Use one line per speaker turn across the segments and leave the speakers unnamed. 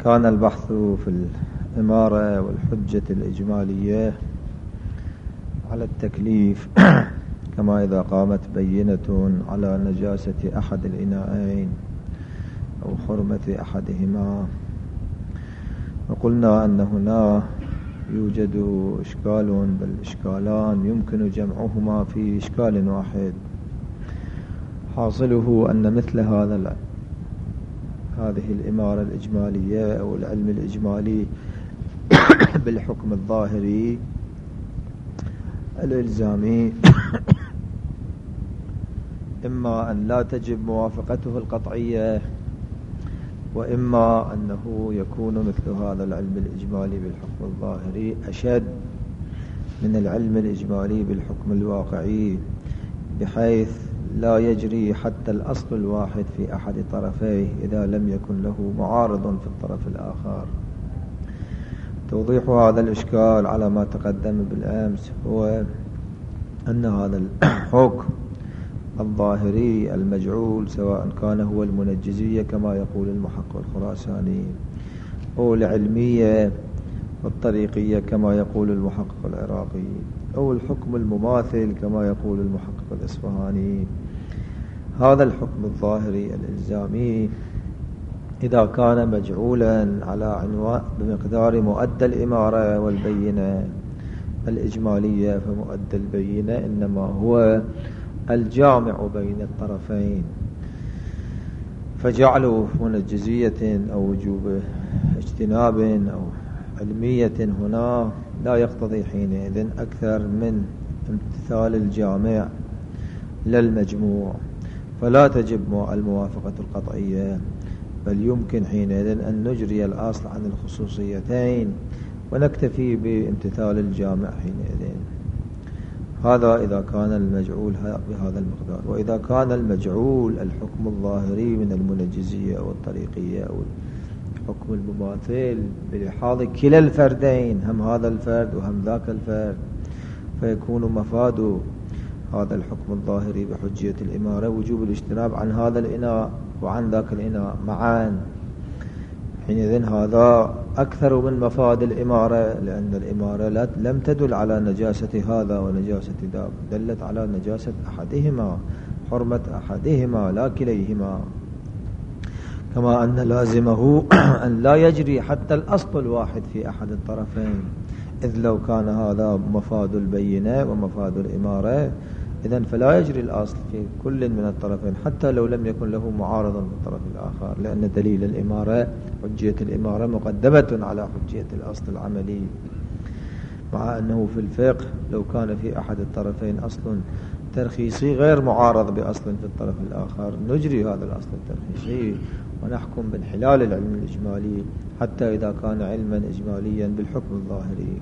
كان البحث في الإمارة والحجة الإجمالية على التكليف كما إذا قامت بينة على نجاسة أحد الإناءين أو حرمة أحدهما. وقلنا أن هنا يوجد إشكال بل إشكالان يمكن جمعهما في إشكال واحد، حاصله أن مثل هذه الإمارة الإجمالية أو العلم الإجمالي بالحكم الظاهري الإلزامي إما أن لا تجب موافقته القطعية، وإما أنه يكون مثل هذا العلم الإجمالي بالحكم الظاهري أشد من العلم الإجمالي بالحكم الواقعي، بحيث لا يجري حتى الأصل الواحد في أحد طرفيه إذا لم يكن له معارض في الطرف الآخر. توضيح هذا الإشكال على ما تقدم بالأمس هو أن هذا الحكم الظاهري المجعول سواء كان هو المنجزية كما يقول المحقق الخراساني أو العلمية والطريقية كما يقول المحقق العراقي أو الحكم المماثل كما يقول المحقق الإصفهاني، هذا الحكم الظاهري الإلزامي إذا كان مجعولا على عنوان بمقدار مؤدى الإمارة والبينة الإجمالية، فمؤدى البينة إنما هو الجامع بين الطرفين، فجعله منجزية أو وجوب اجتناب أو علمية هنا لا يقتضي حينئذ أكثر من امتثال الجامع للمجموع، فلا تجب الموافقة القطعية، بل يمكن حينئذ أن نجري الأصل عن الخصوصيتين ونكتفي بامتثال الجامع حينئذ. هذا إذا كان المجعول بهذا المقدار. وإذا كان المجعول الحكم الظاهري من المنجزية أو الطريقية أو الحكم المماثل بلحاظ كلا الفردين، هم هذا الفرد وهم ذاك الفرد، فيكون مفاد هذا الحكم الظاهري بحجية الإمارة وجوب الاجتناب عن هذا الإناء وعن ذاك الإناء معا، حينئذ هذا أكثر من مفاد الإمارة، لأن الإمارة لم تدل على نجاسة هذا ونجاسة ذاك، دلت على نجاسة أحدهما، حرمة أحدهما لا كليهما، كما أن لازمه أن لا يجري حتى الأصل الواحد في أحد الطرفين، إذ لو كان هذا مفاد البينة ومفاد الإمارة إذن فلا يجري الأصل في كل من الطرفين حتى لو لم يكن له معارضا من الطرف الآخر، لأن دليل الإمارة حجية الإمارة مقدمة على حجية الأصل العملي، مع أنه في الفقه لو كان في أحد الطرفين أصل ترخيصي غير معارض بأصل في الطرف الآخر نجري هذا الأصل الترخيصي ونحكم بانحلال العلم الإجمالي حتى إذا كان علما إجماليا بالحكم الظاهري.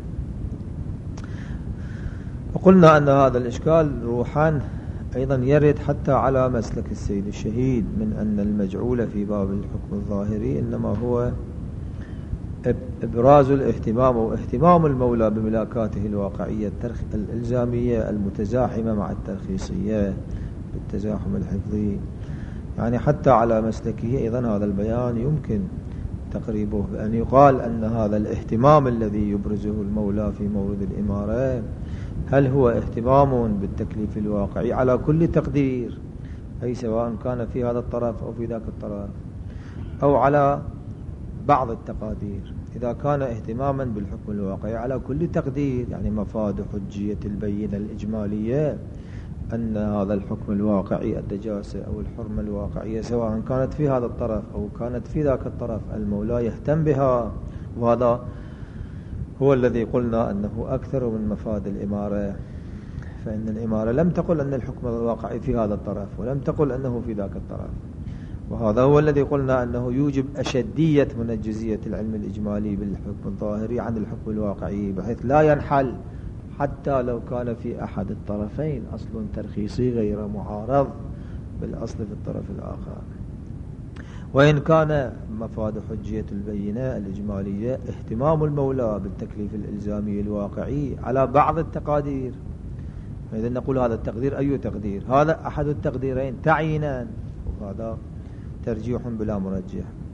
وقلنا أن هذا الإشكال روحا أيضا يرد حتى على مسلك السيد الشهيد من أن المجعول في باب الحكم الظاهري إنما هو إبراز الاهتمام واهتمام المولى بملاكاته الواقعية الإلزامية المتزاحمة مع الترخيصية بالتزاحم الحفظي، يعني حتى على مسلكه أيضا هذا البيان يمكن تقريبه بأن يقال أن هذا الاهتمام الذي يبرزه المولى في مورد الإمارة هل هو اهتمام بالتكليف الواقعي على كل تقدير، أي سواء كان في هذا الطرف أو في ذاك الطرف، أو على بعض التقادير. إذا كان اهتماما بالحكم الواقعي على كل تقدير، يعني مفاد حجية البينة الإجمالية أن هذا الحكم الواقعي النجاسة أو الحرمة الواقعية سواء كانت في هذا الطرف أو كانت في ذاك الطرف المولى يهتم بها، وهذا هو الذي قلنا أنه أكثر من مفاد الإمارة، فإن الإمارة لم تقل أن الحكم الواقعي في هذا الطرف ولم تقل أنه في ذاك الطرف، وهذا هو الذي قلنا أنه يوجب أشدية منجزية العلم الإجمالي بالحكم الظاهري عن الحكم الواقعي، بحيث لا ينحل حتى لو كان في أحد الطرفين أصل ترخيصي غير معارض بالأصل في الطرف الآخر. وإن كان مفاد حجية البينة الإجمالية اهتمام المولى بالتكليف الإلزامي الواقعي على بعض التقادير، فإذا نقول هذا التقدير أي تقدير؟ هذا أحد التقديرين تعيينا، وهذا ترجيح بلا مرجح.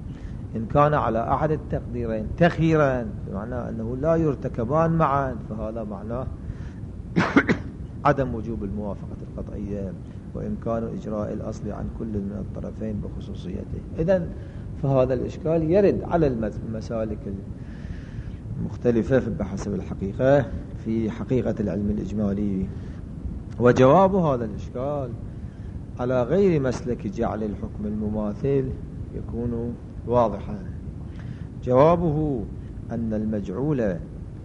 إن كان على أحد التقديرين تخيرا بمعنى أنه لا يرتكبان معا فهذا معناه عدم وجوب الموافقة القطعية، وإمكان إجراء الأصل عن كل من الطرفين بخصوصيته. إذن فهذا الإشكال يرد على المسالك المختلفة بحسب الحقيقة في حقيقة العلم الإجمالي. وجواب هذا الإشكال على غير مسلك جعل الحكم المماثل يكون واضحا. جوابه أن المجعول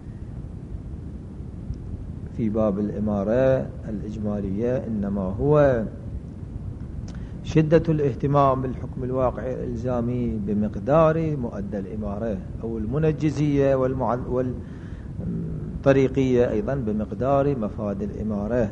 في باب الإمارة الإجمالية إنما هو شدة الاهتمام بالحكم الواقعي الإلزامي بمقدار مؤدى الإمارة، أو المنجزية والطريقية أيضا بمقدار مفاد الإمارة.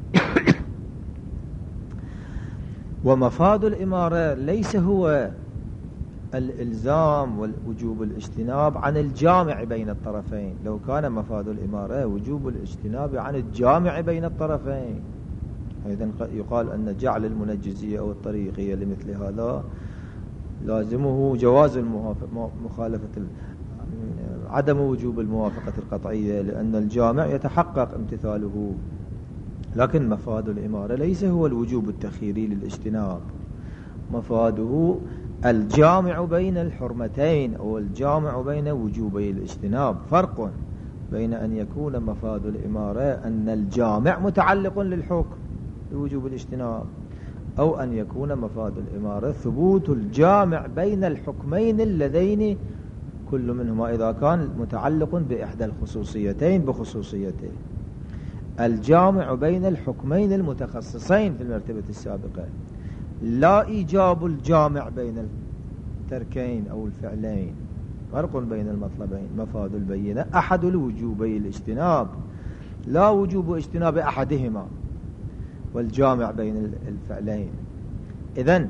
ومفاد الإمارة ليس هو الإلزام والوجوب الاجتناب عن الجامع بين الطرفين. لو كان مفاد الإمارة وجوب الاجتناب عن الجامع بين الطرفين، إذن يقال أن جعل المنجزية أو الطريقية لمثل هذا لازمه جواز مخالفة عدم وجوب الموافقة القطعية، لأن الجامع يتحقق امتثاله. لكن مفاد الإمارة ليس هو الوجوب التخييري للاجتناب، مفاده الجامع بين الحرمتين أو الجامع بين وجوبي الاجتناب. فرق بين أن يكون مفاد الإمارة أن الجامع متعلق للحكم بوجوب الاجتناب، أو أن يكون مفاد الإمارة ثبوت الجامع بين الحكمين اللذين كل منهما إذا كان متعلق بإحدى الخصوصيتين بخصوصيته. الجامع بين الحكمين المتخصصين في المرتبة السابقة، لا إيجاب الجامع بين التركين أو الفعلين. فرق بين المطلبين. مفاد البينة أحد الوجوبي الاجتناب، لا وجوب اجتناب أحدهما، والجامع بين الفعلين. إذن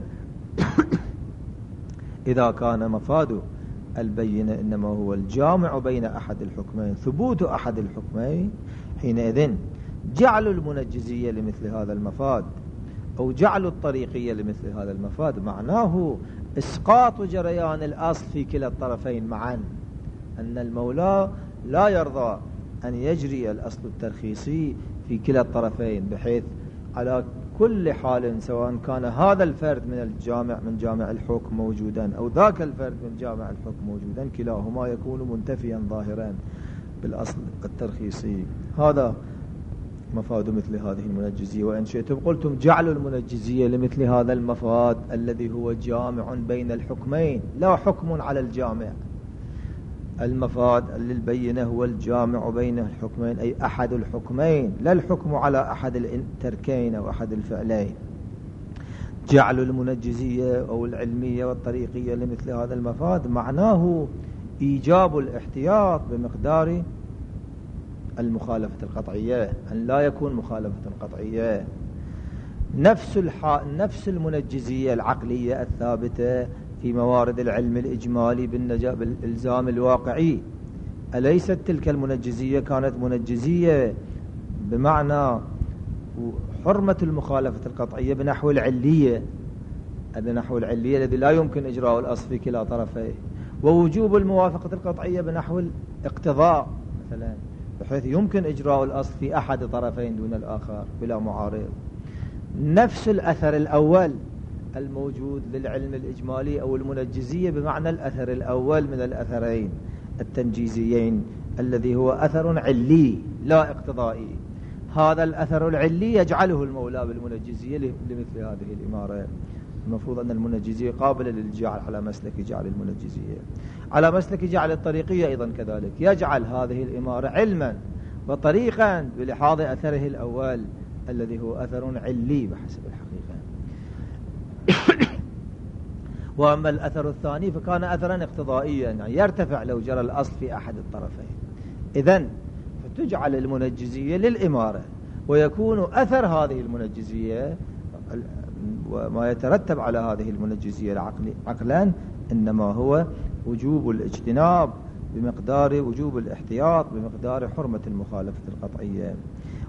إذا كان مفاد البينة إنما هو الجامع بين أحد الحكمين، ثبوت أحد الحكمين، حينئذ جعل المنجزية لمثل هذا المفاد أو جعل الطريقية لمثل هذا المفاد معناه إسقاط جريان الأصل في كلا الطرفين معا. أن المولى لا يرضى أن يجري الأصل الترخيصي في كلا الطرفين، بحيث على كل حال سواء كان هذا الفرد من جامع الحكم موجودا أو ذاك الفرد من جامع الحكم موجودا، كلاهما يكون منتفيا ظاهرا بالأصل الترخيصي. هذا مفاد مثل هذه المنجزية. وإن شئتم قلتم جعل المنجزية لمثل هذا المفاد الذي هو جامع بين الحكمين، لا حكم على الجامع. المفاد للبينة هو الجامع بين الحكمين، أي أحد الحكمين، لا الحكم على أحد التركين أو أحد الفعلين. جعل المنجزية أو العلمية والطريقية لمثل هذا المفاد معناه إيجاب الاحتياط بمقدار المخالفة القطعية، أن لا يكون مخالفة قطعية. نفس المنجزية العقلية الثابتة في موارد العلم الإجمالي بالإلزام الواقعي، أليست تلك المنجزية كانت منجزية بمعنى حرمة المخالفة القطعية بنحو العلية الذي لا يمكن إجراء الأصل في كلا طرفيه، ووجوب الموافقة القطعية بنحو الاقتضاء مثلا، بحيث يمكن إجراء الأصل في أحد طرفين دون الآخر بلا معارض. نفس الأثر الأول الموجود للعلم الإجمالي أو المنجزية بمعنى الأثر الأول من الأثرين التنجيزيين الذي هو أثر علي لا اقتضائي. هذا الأثر العلي يجعله المولى بالمنجزية لمثل هذه الإمارة. المفروض أن المنجزية قابلة للجعل على مسلك جعل المنجزية. على مسلك جعل الطريقية أيضا كذلك يجعل هذه الإمارة علما وطريقا بلحاظ أثره الأول الذي هو أثر علي بحسب الحقيقة. وأما الأثر الثاني فكان أثرا اقتضائيا، يعني يرتفع لو جرى الأصل في أحد الطرفين. إذن فتجعل المنجزية للإمارة، ويكون أثر هذه المنجزية وما يترتب على هذه المنجزية عقلا إنما هو وجوب الاجتناب بمقدار وجوب الاحتياط بمقدار حرمة المخالفة القطعية.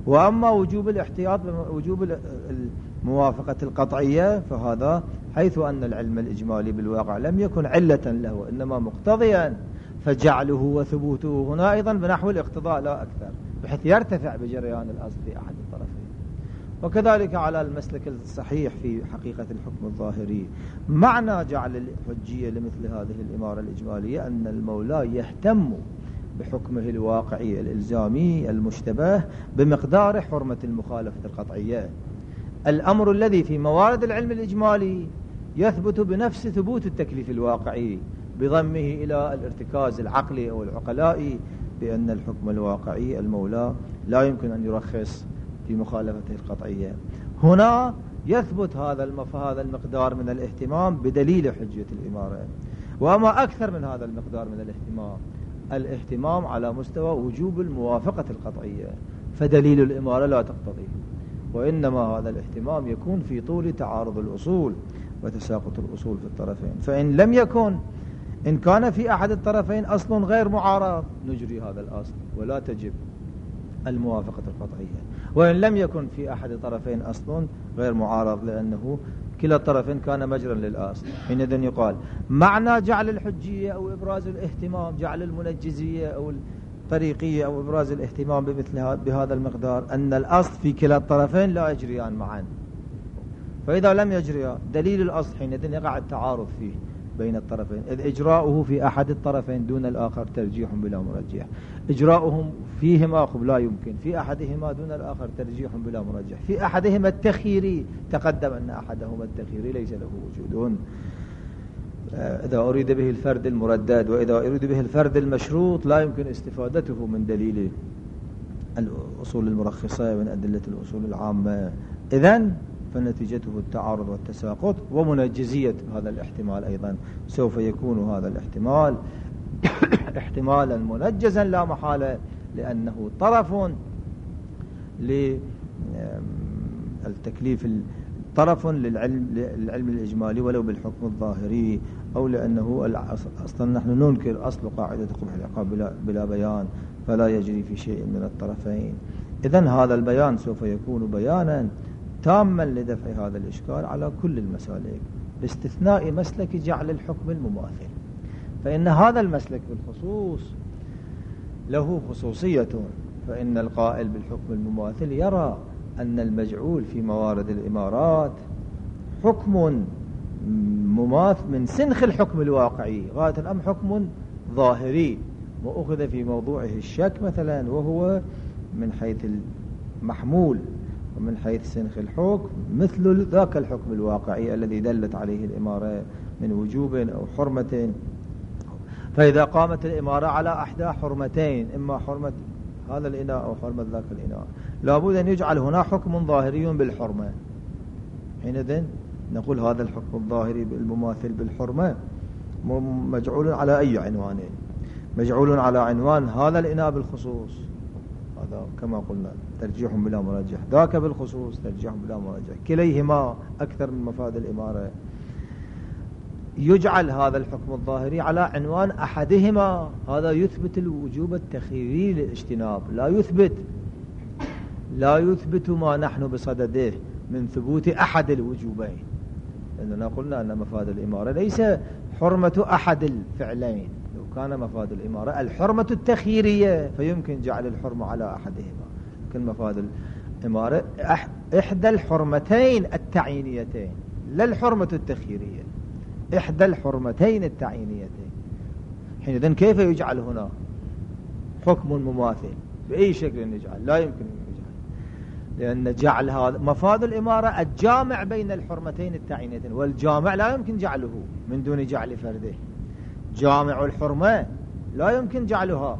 وأما وجوب الاحتياط وجوب الموافقة القطعية فهذا حيث أن العلم الإجمالي بالواقع لم يكن علة له إنما مقتضيا، فجعله وثبوته هنا أيضا بنحو الاقتضاء لا أكثر، بحيث يرتفع بجريان الأصل في أحد الطرفين. وكذلك على المسلك الصحيح في حقيقة الحكم الظاهري، معنى جعل الحجية لمثل هذه الإمارة الإجمالية أن المولى يهتم بحكمه الواقعي الإلزامي المشتبه بمقدار حرمة المخالفة القطعية، الأمر الذي في موارد العلم الإجمالي يثبت بنفس ثبوت التكليف الواقعي بضمه إلى الارتكاز العقلي أو العقلائي بأن الحكم الواقعي المولى لا يمكن أن يرخص في مخالفته القطعية. هنا يثبت هذا المقدار من الاهتمام بدليل حجية الإمارة. وما أكثر من هذا المقدار من الاهتمام على مستوى وجوب الموافقة القطعية، فدليل الإمارة لا تقتضي، وإنما هذا الاهتمام يكون في طول تعارض الأصول وتساقط الأصول في الطرفين. فإن لم يكن، إن كان في أحد الطرفين أصل غير معارض نجري هذا الأصل ولا تجب الموافقة القطعية، وإن لم يكن في أحد الطرفين أصل غير معارض لأنه كلا الطرفين كان مجرا للأصل، حينئذ يقال معنى جعل الحجية أو إبراز الاهتمام، جعل المنجزية أو الطريقية أو إبراز الاهتمام بهذا المقدار أن الأصل في كلا الطرفين لا يجريان معا. فإذا لم يجريا دليل الأصل حينئذ يقع التعارض فيه بين الطرفين، إذ إجراؤه في أحد الطرفين دون الآخر ترجيح بلا مرجح، إجراؤهم فيهما لا يمكن، في أحدهما دون الآخر ترجيح بلا مرجح، في أحدهما التخييري تقدم أن أحدهما التخييري ليس له وجود إذا أريد به الفرد المردد، وإذا أريد به الفرد المشروط لا يمكن استفادته من دليل الأصول المرخصة من أدلة الأصول العامة. إذن فنتيجته التعارض والتساقط ومنجزية هذا الاحتمال. أيضا سوف يكون هذا الاحتمال احتمالا منجزا لا محالة، لأنه طرف للتكليف، طرف للعلم الإجمالي ولو بالحكم الظاهري، أو لأنه أصلا نحن ننكر أصل قاعدة قبح العقاب بلا بيان فلا يجري في شيء من الطرفين. إذن هذا البيان سوف يكون بيانا تاما لدفع هذا الإشكال على كل المسالك باستثناء مسلك جعل الحكم المماثل، فإن هذا المسلك بالخصوص له خصوصية، فإن القائل بالحكم المماثل يرى أن المجعول في موارد الإمارات حكم مماثل من سنخ الحكم الواقعي غاية الأمر، حكم ظاهري وأخذ في موضوعه الشك مثلا، وهو من حيث المحمول ومن حيث سنخ الحكم مثل ذاك الحكم الواقعي الذي دلت عليه الإمارة من وجوب أو حرمة. فإذا قامت الإمارة على أحدى حرمتين، إما حرمة هذا الإناء أو حرمة ذاك الإناء، لابد أن يجعل هنا حكم ظاهري بالحرمة. حينئذ نقول هذا الحكم الظاهري المماثل بالحرمة مجعول على أي عنوان؟ مجعول على عنوان هذا الإناء بالخصوص، هذا كما قلنا ترجيح بلا مرجح، ذاك بالخصوص ترجيح بلا مرجح، كليهما أكثر من مفاد الإمارة. يجعل هذا الحكم الظاهري على عنوان أحدهما، هذا يثبت الوجوب التخييري للاجتناب، لا يثبت ما نحن بصدده من ثبوت أحد الوجوبين، لأننا قلنا أن مفاد الإمارة ليس حرمة أحد الفعلين، لو كان مفاد الإمارة الحرمة التخييرية فيمكن جعل الحرمة على أحدهما، لكن مفاد الإمارة إحدى الحرمتين التعيينيتين، لا الحرمة التخييرية، إحدى الحرمتين التعيينيتين. حينئذ كيف يجعل هنا حكم مماثل؟ بأي شكل يجعل؟ لا يمكن أن يجعل، لأن جعل هذا مفاد الإمارة الجامع بين الحرمتين التعيينيتين، والجامع لا يمكن جعله من دون جعل فرده. جامع الحرمة لا يمكن جعلها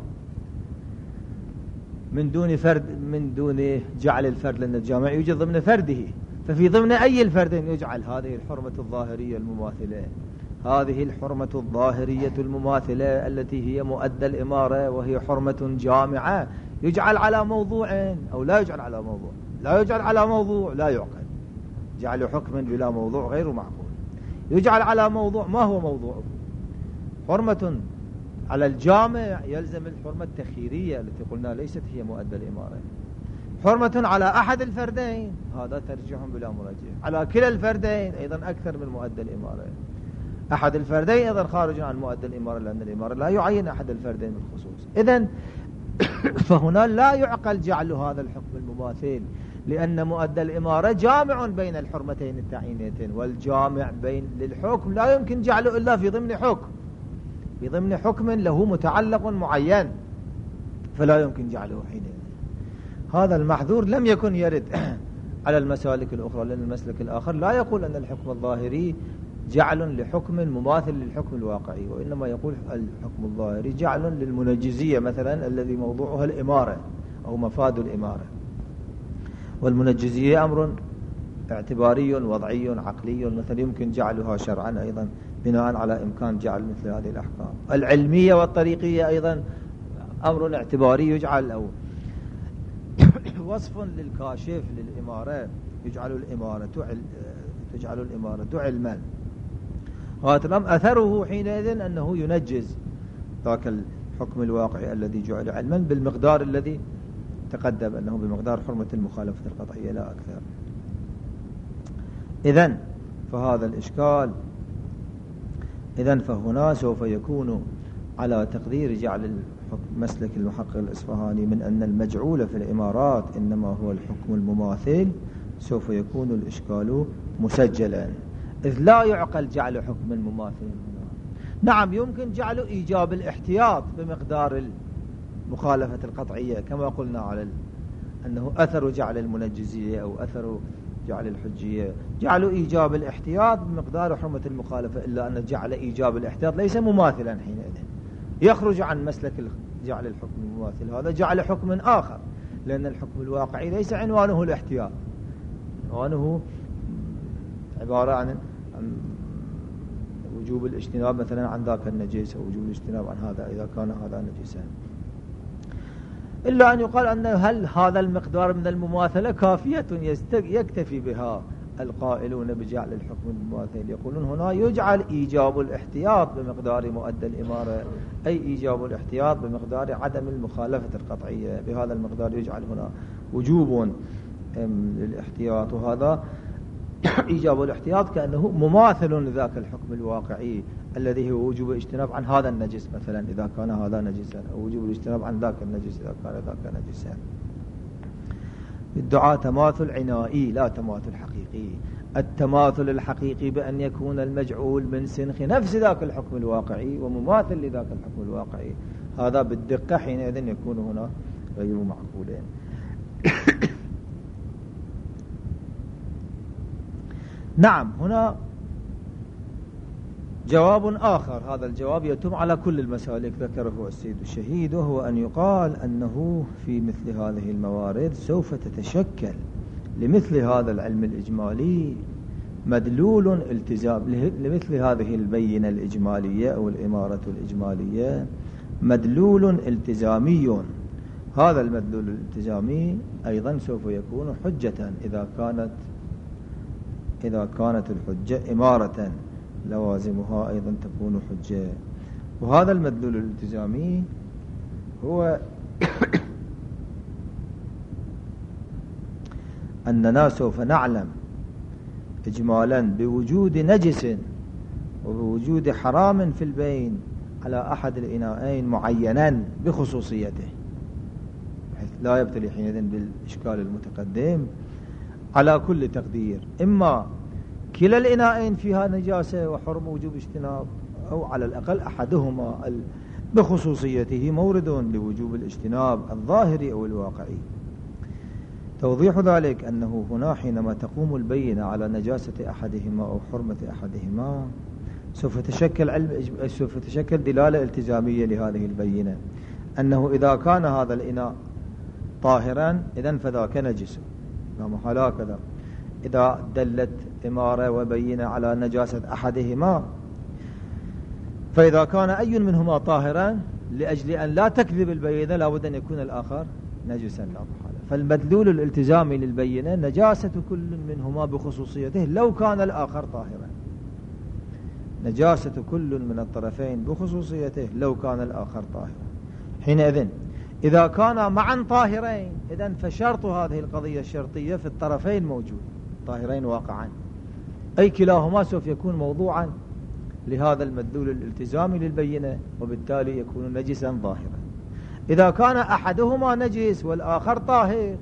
من دون جعل الفرد، لأن الجامع يوجد ضمن فرده، ففي ضمن أي الفردين يجعل هذه الحرمة الظاهرية المماثلة، هذه الحرمة الظاهرية المماثلة التي هي مؤدى الإمارة وهي حرمة جامعة، يجعل على موضوع أو لا يجعل على موضوع؟ لا يجعل على موضوع لا يعقل، جعل حكم بلا موضوع غير معقول. يجعل على موضوع، ما هو موضوعه؟ حرمة على الجامع يلزم الحرمة التخييرية التي قلنا ليست هي مؤدى الإمارة، حرمة على أحد الفردين هذا ترجيح بلا مرجح، على كلا الفردين أيضا أكثر من مؤدى الإمارة. أحد الفردين أيضا خارج عن مؤدى الإمارة، لأن الإمارة لا يعين أحد الفردين بالخصوص. إذن فهنا لا يعقل جعل هذا الحكم المماثل، لأن مؤدى الإمارة جامع بين الحرمتين التعيينيتين، والجامع بين للحكم لا يمكن جعله إلا في ضمن حكم، في ضمن حكم له متعلق معين، فلا يمكن جعله حينئذ. هذا المحذور لم يكن يرد على المسالك الأخرى، لأن المسلك الآخر لا يقول أن الحكم الظاهري جعل لحكم مماثل للحكم الواقعي، وإنما يقول الحكم الظاهري جعل للمنجزية مثلا الذي موضوعها الإمارة أو مفاد الإمارة، والمنجزية أمر اعتباري وضعي عقلي، مثلا يمكن جعلها شرعا أيضا بناء على إمكان جعل مثل هذه الأحكام. العلمية والطريقية أيضا أمر اعتباري يجعل، أو وصف للكاشف للإمارة تجعل الإمارة علما، وأتمام أثره حينئذ أنه ينجز ذاك الحكم الواقعي الذي جعل علما بالمقدار الذي تقدم أنه بمقدار حرمة المخالفة القطعية لا أكثر. إذن فهذا الإشكال، إذن فهنا سوف يكون على تقدير جعل مسلك المحقق الإصفهاني من أن المجعول في الإمارات إنما هو الحكم المماثل، سوف يكون الإشكال مسجلا، إذ لا يعقل جعل حكم مماثل هنا. نعم يمكن جعل إيجاب الاحتياط بمقدار المخالفة القطعية كما قلنا على أنه أثر جعل المنجزية أو أثر جعل الحجية، جعلوا إيجاب الاحتياط بمقدار حرمة المخالفة، إلا أن جعل إيجاب الاحتياط ليس مماثلا حينئذ، يخرج عن مسلك جعل الحكم المماثل، هذا جعل حكم آخر، لأن الحكم الواقعي ليس عنوانه الاحتياط، عنوانه عبارة عن وجوب الاجتناب مثلا عن ذاك النجس، أو وجوب الاجتناب عن هذا إذا كان هذا نجسا. إلا أن يقال أن هل هذا المقدار من المماثلة كافية يكتفي بها القائلون بجعل الحكم المماثل؟ يقولون هنا يجعل إيجاب الاحتياط بمقدار مؤدى الإمارة، أي إيجاب الاحتياط بمقدار عدم المخالفة القطعية، بهذا المقدار يجعل هنا وجوب للاحتياط، وهذا إيجاب الاحتياط كأنه مماثل لذاك الحكم الواقعي الذي هو وجوب الاجتناب عن هذا النجس مثلا إذا كان هذا نجسا، أو وجوب الاجتناب عن ذاك النجس إذا كان ذاك نجسا. الدعاء تماثل عنائي لا تماثل حقيقي. التماثل الحقيقي بأن يكون المجعول من سنخ نفس ذاك الحكم الواقعي ومماثل لذاك الحكم الواقعي، هذا بالدقة حينئذ يكون هنا غير معقولين. نعم هنا جواب آخر، هذا الجواب يتم على كل المسالك ذكره السيد الشهيد، وهو أن يقال أنه في مثل هذه الموارد سوف تتشكل لمثل هذا العلم الإجمالي مدلول التزام، لمثل هذه البينة الإجمالية أو الإمارة الإجمالية مدلول التزامي. هذا المدلول الالتزامي أيضا سوف يكون حجة إذا كانت الحجة إمارة، لوازمها أيضا تكون حجة. وهذا المدلول الالتزامي هو أننا سوف نعلم إجمالا بوجود نجس وبوجود حرام في البين على أحد الإناءين معينا بخصوصيته، بحيث لا يبتلي حينئذ بالإشكال المتقدم على كل تقدير، إما كلا الإناءين فيها نجاسة وحرم وجوب اجتناب، أو على الأقل أحدهما بخصوصيته مورد لوجوب الاجتناب الظاهري أو الواقعي. توضيح ذلك أنه هنا حينما تقوم البينة على نجاسة أحدهما أو حرمة أحدهما سوف تشكل دلالة التزامية لهذه البينة، أنه إذا كان هذا الإناء طاهرا إذن فذاك نجس، لا محالة هكذا. إذا دلت إمارة وبينة على نجاسة أحدهما، فإذا كان أي منهما طاهرا لأجل أن لا تكذب البينة لابد أن يكون الآخر نجسا لا محالة. فالمدلول الالتزامي للبينة نجاسة كل منهما بخصوصيته لو كان الآخر طاهرا، نجاسة كل من الطرفين بخصوصيته لو كان الآخر طاهرا. حينئذ إذا كانا معا طاهرين إذن فشرط هذه القضية الشرطية في الطرفين موجود، طاهرين واقعا، أي كلاهما سوف يكون موضوعا لهذا المدلول الالتزامي للبينة، وبالتالي يكون نجسا ظاهرا. إذا كان أحدهما نجس والآخر طاهر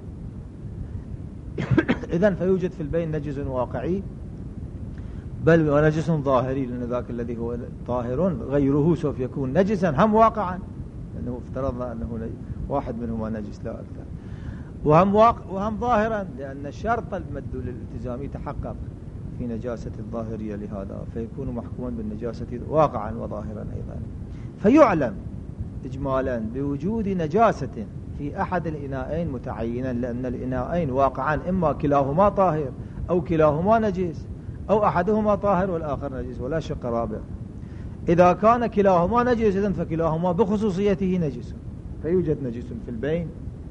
إذن فيوجد في البين نجس واقعي بل ونجس ظاهري، لأن ذاك الذي هو طاهر غيره سوف يكون نجسا هم واقعا، لأنه افترضنا أنه واحد منهما نجس لا أكثر، وهم ظاهرا، لأن الشرط المدلول الالتزامي تحقق في نجاسة الظاهرية لهذا، فيكون محكوما بالنجاسة واقعا وظاهرا أيضا. فيعلم إجمالا بوجود نجاسة في أحد الإناءين متعينا، لأن الإناءين واقعا إما كلاهما طاهر أو كلاهما نجس أو أحدهما طاهر والآخر نجس، ولا شق رابع. إذا كان كلاهما نجس إذن فكلاهما بخصوصيته نجس، فيوجد نجس في البين،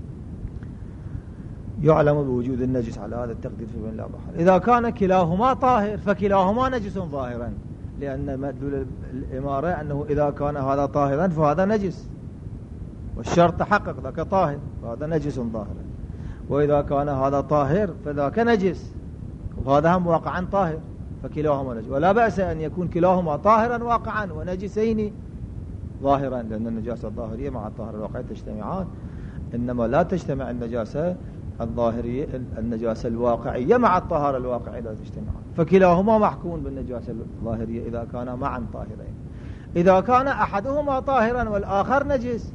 يعلم بوجود النجس على هذا التقدير في بين لا محال. إذا كان كلاهما طاهر فكلاهما نجس ظاهرا، لأن مدلول الإمارة أنه إذا كان هذا طاهرا فهذا نجس، والشرط تحقق ذاك طاهر فهذا نجس ظاهرا، وإذا كان هذا طاهر فذاك نجس وهذا هم واقعا طاهر، فكلاهما نجس. ولا بأس أن يكون كلاهما طاهرا واقعا ونجسين ظاهرا، لأن النجاسة الظاهرية مع الطاهر الواقعي تجتمعان، إنما لا تجتمع النجاسة الظاهرية، النجاسة الواقعية مع الطهارة الواقعية لا تجتمعان، فكلاهما محكوم بالنجاسة الظاهرية إذا كانا معا طاهرين. إذا كان أحدهما طاهرا والآخر نجس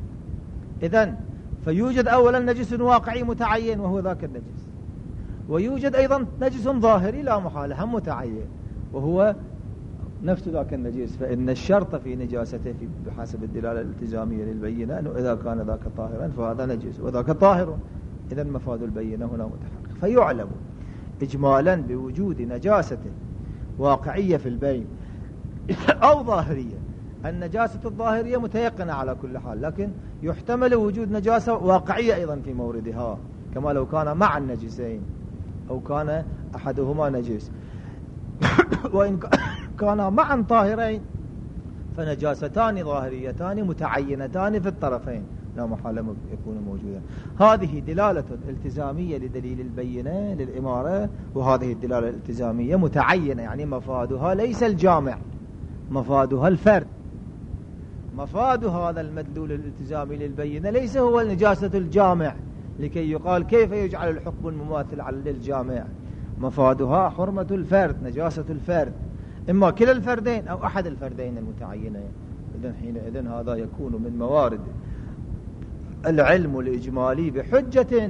إذن فيوجد أولا نجس واقعي متعين وهو ذاك النجس، ويوجد أيضا نجس ظاهري لا محالة هم متعين وهو نفس ذاك النجس. فإن الشرط في نجاسته بحسب الدلالة الالتزامية للبينة أنه إذا كان ذاك طاهرا فهذا نجس وذاك طاهر، إذن مفاد البينة هنا متحقق. فيعلم إجمالا بوجود نجاسة واقعية في البين أو ظاهرية. النجاسة الظاهرية متيقنة على كل حال، لكن يحتمل وجود نجاسة واقعية أيضا في موردها، كما لو كان مع النجسين أو كان أحدهما نجس. وإن كان معا طاهرين فنجاستان ظاهريتان متعينتان في الطرفين لا محالة يكون موجودا. هذه دلالة التزامية لدليل البينة للإمارة، وهذه الدلالة الالتزامية متعينة، يعني مفادها ليس الجامع، مفادها الفرد. مفاد هذا المدلول الالتزامي للبينة ليس هو النجاسة الجامع لكي يقال كيف يجعل الحكم المماثل على الجامع، مفادها حرمة الفرد، نجاسة الفرد، إما كلا الفردين أو أحد الفردين المتعينين. إذن حينئذ هذا يكون من موارد العلم الإجمالي بحجة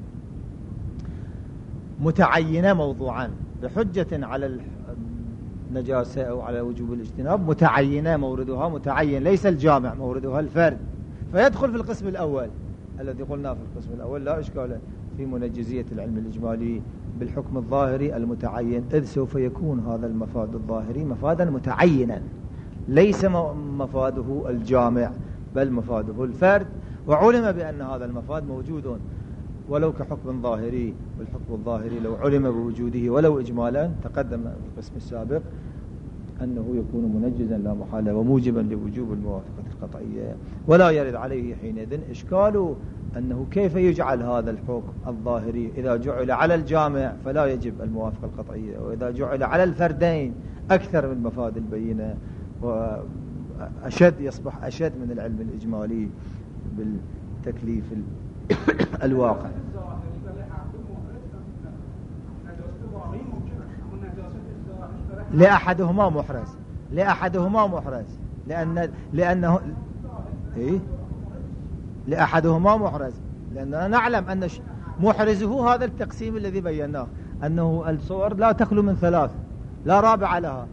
متعينة موضوعا، بحجة على النجاسة أو على وجوب الاجتناب متعينة، موردها متعين ليس الجامع، موردها الفرد، فيدخل في القسم الأول الذي قلنا في القسم الأول لا إشكال في منجزية العلم الإجمالي بالحكم الظاهري المتعين، إذ سوف يكون هذا المفاد الظاهري مفادا متعينا ليس مفاده الجامع بل مفاده الفرد، وعلم بأن هذا المفاد موجود ولو كحكم ظاهري، والحكم الظاهري لو علم بوجوده ولو إجمالا تقدم في القسم السابق أنه يكون منجزا لا محالة وموجبا لوجوب الموافقة القطعية. ولا يرد عليه حينئذ إشكال أنه كيف يجعل هذا الحكم الظاهري إذا جعل على الجامع فلا يجب الموافقة القطعية، وإذا جعل على الفردين أكثر من مفاد البينة وأشد، يصبح أشد من العلم الإجمالي بالتكليف الواقع. لأحدهما محرز، لأحدهما محرز، لأنه إيه؟ لأحدهما محرز، لأننا نعلم أن محرزه هذا التقسيم الذي بيناه، أنه الصور لا تخلو من ثلاث لا رابع لها.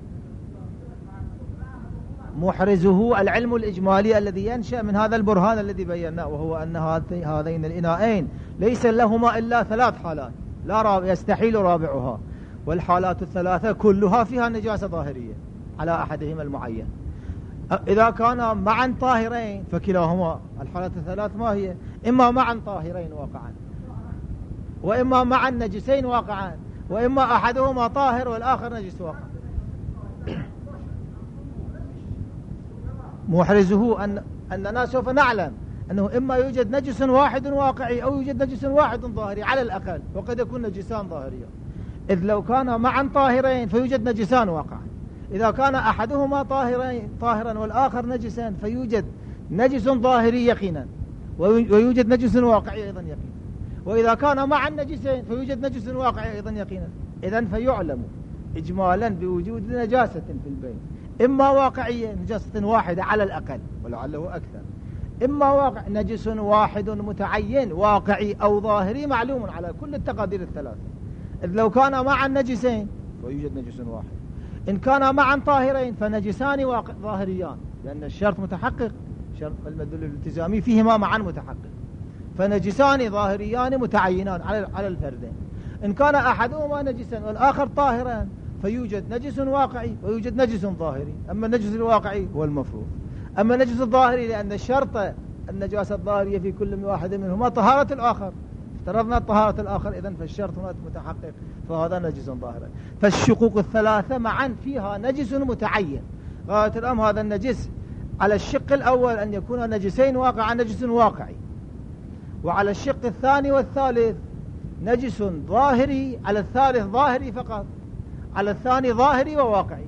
محرزه العلم الإجمالي الذي ينشأ من هذا البرهان الذي بيناه، وهو أن هذين الإناءين ليس لهما إلا ثلاث حالات لا يستحيل رابعها، والحالات الثلاثة كلها فيها نجاسة ظاهرية على أحدهما المعين. إذا كان معا طاهرين فكلاهما الحالات الثلاث ما هي؟ إما معا طاهرين واقعا، وإما معا نجسين واقعا، وإما أحدهما طاهر والآخر نجس واقعا. محرزه أننا سوف نعلم
أنه إما يوجد نجس واحد واقعي أو يوجد نجس واحد ظاهري على الأقل، وقد يكون نجسان ظاهريان. إذ لو كان معا طاهرين فيوجد نجسان واقعا، إذا كان أحدهما طاهرا والآخر نجسا فيوجد نجس ظاهري يقينا ويوجد نجس واقعي أيضا يقينا، وإذا كان معا نجسين فيوجد نجس واقعي أيضا يقينا. إذن فيعلم إجمالا بوجود نجاسة في البين، إما واقعية نجاسة واحدة على الأقل ولعله أكثر، إما واقع نجس واحد متعين واقعي أو ظاهري معلوم على كل التقادير الثلاثة. إذ لو كان معا نجسين فيوجد نجس واحد، إن كان معا طاهرين فنجسان ظاهريان، لأن الشرط متحقق، شرط المدلول الالتزامي فيهما معا متحقق، فنجسان ظاهريان متعينان على الفردين. إن كان أحدهما نجسا والآخر طاهرا فيوجد نجس واقعي ويوجد نجس ظاهري. أما النجس الواقعي هو المفروض، أما النجس الظاهري لأن الشرط النجاسة الظاهرية في كل واحد منهما طهارة الآخر، افترضنا طهارة الآخر إذن فالشرط هنا متحقق، فهذا نجس ظاهري. فالشقوق الثلاثة معا فيها نجس متعين. غاية الأمر هذا النجس على الشق الأول أن يكون نجسين واقعا نجس واقعي، وعلى الشق الثاني والثالث نجس ظاهري، على الثالث ظاهري فقط، على الثاني ظاهري وواقعي.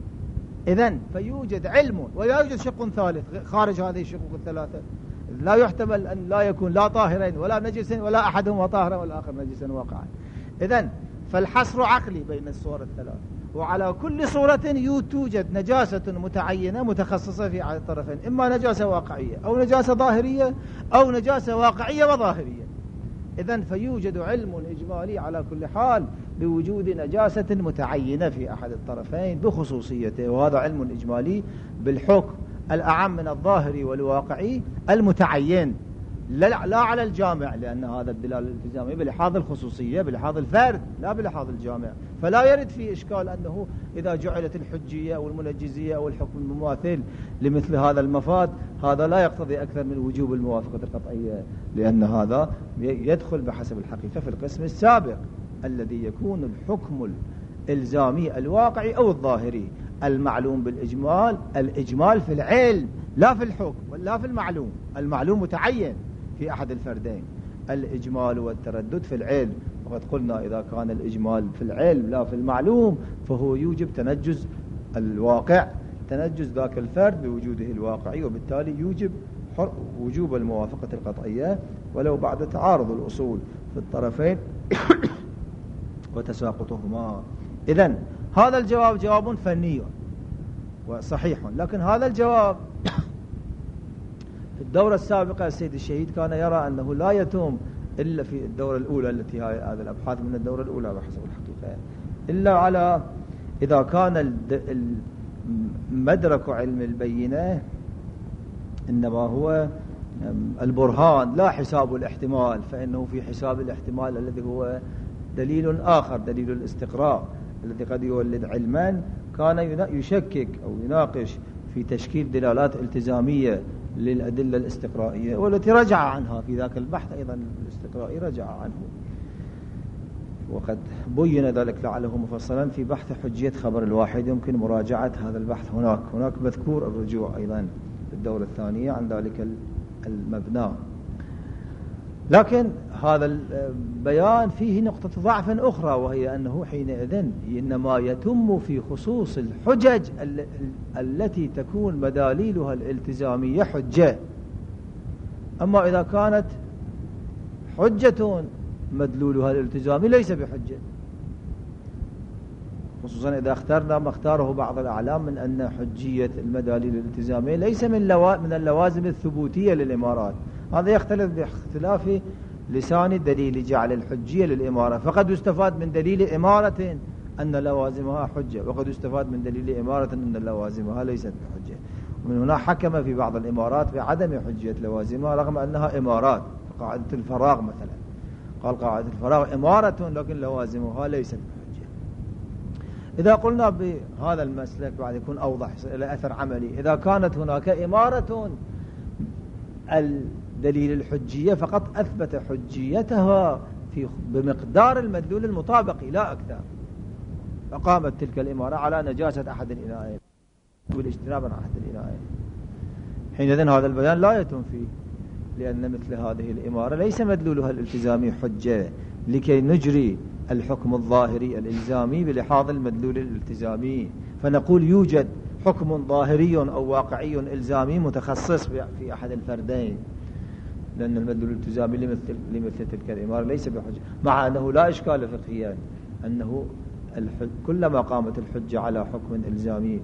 إذن فيوجد علم ولا يوجد شق ثالث خارج هذه الشقوق الثلاثة. لا يحتمل أن لا يكون لا طاهرين ولا نجسين ولا أحدهما طاهرا والآخر نجسا واقعا. إذن فالحصر عقلي بين الصور الثلاث، وعلى كل صورة توجد نجاسة متعينة متخصصة في أحد الطرفين، إما نجاسة واقعية أو نجاسة ظاهرية أو نجاسة واقعية وظاهرية. إذن فيوجد علم إجمالي على كل حال بوجود نجاسة متعينة في أحد الطرفين بخصوصيته، وهذا علم إجمالي بالحكم الأعم من الظاهري والواقعي المتعين، لا على الجامع، لأن هذا الدلالة الالتزامي بلحاظ الخصوصية بلحاظ الفرد لا بلحاظ الجامع. فلا يرد فيه إشكال أنه إذا جعلت الحجية أو المنجزية أو الحكم المماثل لمثل هذا المفاد، هذا لا يقتضي أكثر من وجوب الموافقة القطعية، لأن هذا يدخل بحسب الحقيقة في القسم السابق الذي يكون الحكم الإلزامي الواقعي أو الظاهري المعلوم بالإجمال. الإجمال في العلم لا في الحكم ولا في المعلوم، المعلوم متعين في أحد الفردين، الإجمال والتردد في العلم. وقد قلنا إذا كان الإجمال في العلم لا في المعلوم فهو يوجب تنجز الواقع، تنجز ذاك الفرد بوجوده الواقعي، وبالتالي يوجب وجوب الموافقة القطعية ولو بعد تعارض الأصول في الطرفين وتساقطهما. إذن هذا الجواب جواب فني وصحيح، لكن هذا الجواب في الدورة السابقة السيد الشهيد كان يرى أنه لا يتم إلا في الدورة الأولى التي هذه الأبحاث من الدورة الأولى بحسب الحقيقة، إلا على إذا كان مدرك علم البينة إنما هو البرهان لا حساب الاحتمال، فإنه في حساب الاحتمال الذي هو دليل آخر، دليل الاستقراء الذي قد يولد علما، كان يشكك أو يناقش في تشكيل دلالات التزامية للأدلة الاستقرائية، والتي رجع عنها في ذاك البحث أيضا الاستقرائي رجع عنه، وقد بين ذلك لعله مفصلا في بحث حجية خبر الواحد. يمكن مراجعة هذا البحث هناك مذكور الرجوع أيضا في الدورة الثانية عن ذلك المبنى. لكن هذا البيان فيه نقطة ضعف أخرى، وهي أنه حينئذ إنما يتم في خصوص الحجج التي تكون مداليلها الالتزامية حجة. أما إذا كانت حجة مدلولها الالتزامي ليس بحجة، خصوصا إذا اخترنا ما اختاره بعض الأعلام من أن حجية المداليل الالتزامية ليس من اللوازم الثبوتية للإمارات. هذا يختلف باختلاف لسان الدليل جعل الحجية للإمارة، فقد يستفاد من دليل إمارة أن لوازمها حجة، وقد يستفاد من دليل إمارة أن لوازمها ليست بحجة. ومن هنا حكم في بعض الإمارات بعدم حجية لوازمها رغم أنها إمارات. قاعدة الفراغ مثلا قال قاعدة الفراغ إمارة لكن لوازمها ليست بحجة. إذا قلنا بهذا المسلك بعد يكون أوضح إلى أثر عملي، إذا كانت هناك إمارة الدليل الحجية فقط أثبت حجيتها بمقدار المدلول المطابق لا أكثر، فقامت تلك الإمارة على نجاسة أحد الإناءين والاجتناب عن أحد الإناءين. حينئذ هذا البيان لا يتم فيه،
لأن مثل هذه الإمارة ليس مدلولها الالتزامي حجة لكي نجري الحكم الظاهري الإلزامي بلحاظ المدلول الالتزامي، فنقول يوجد حكم ظاهري أو واقعي إلزامي متخصص في أحد الفردين، لأن المدلول الالتزامي لمثل تلك الإمارة ليس بحجة، مع أنه لا إشكال فقهيا أنه كلما قامت الحجة على حكم إلزامي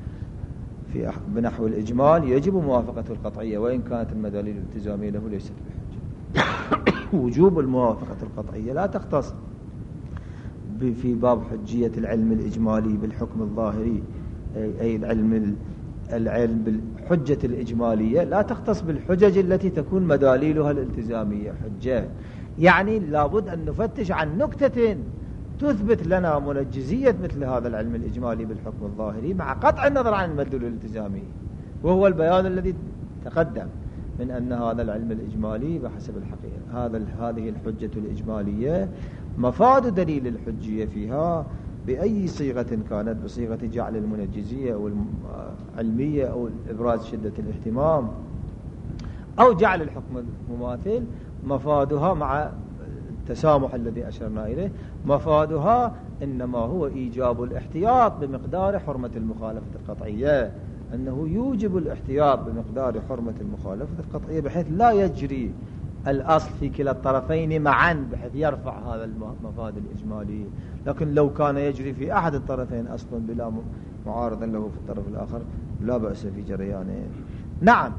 بنحو الإجمال يجب موافقة القطعية، وإن كانت المداليل الالتزامية له ليست بحجة. وجوب الموافقة القطعية لا تختص في باب حجية العلم الإجمالي بالحكم الظاهري، أي العلم بالحجة الإجمالية لا تختص بالحجج التي تكون مداليلها الالتزامية حجة. يعني لابد أن نفتش عن نكتة تثبت لنا منجزية مثل هذا العلم الإجمالي بالحكم الظاهري مع قطع النظر عن المدلول الالتزامي، وهو البيان الذي تقدم من أن هذا العلم الإجمالي بحسب الحقيقة هذه الحجة الإجمالية مفاد دليل الحجية فيها بأي صيغة كانت، بصيغة جعل المنجزية أو العلمية أو إبراز شدة الاهتمام أو جعل الحكم المماثل، مفادها مع التسامح الذي أشرنا إليه مفادها إنما هو إيجاب الاحتياط بمقدار حرمة المخالفة القطعية، أنه يوجب الاحتياط بمقدار حرمة المخالفة القطعية بحيث لا يجري الأصل في كلا الطرفين معا بحيث يرفع هذا المفاد الإجمالي. لكن لو كان يجري في أحد الطرفين أصلا بلا معارضا له في الطرف الآخر لا بأس في جريانه. نعم.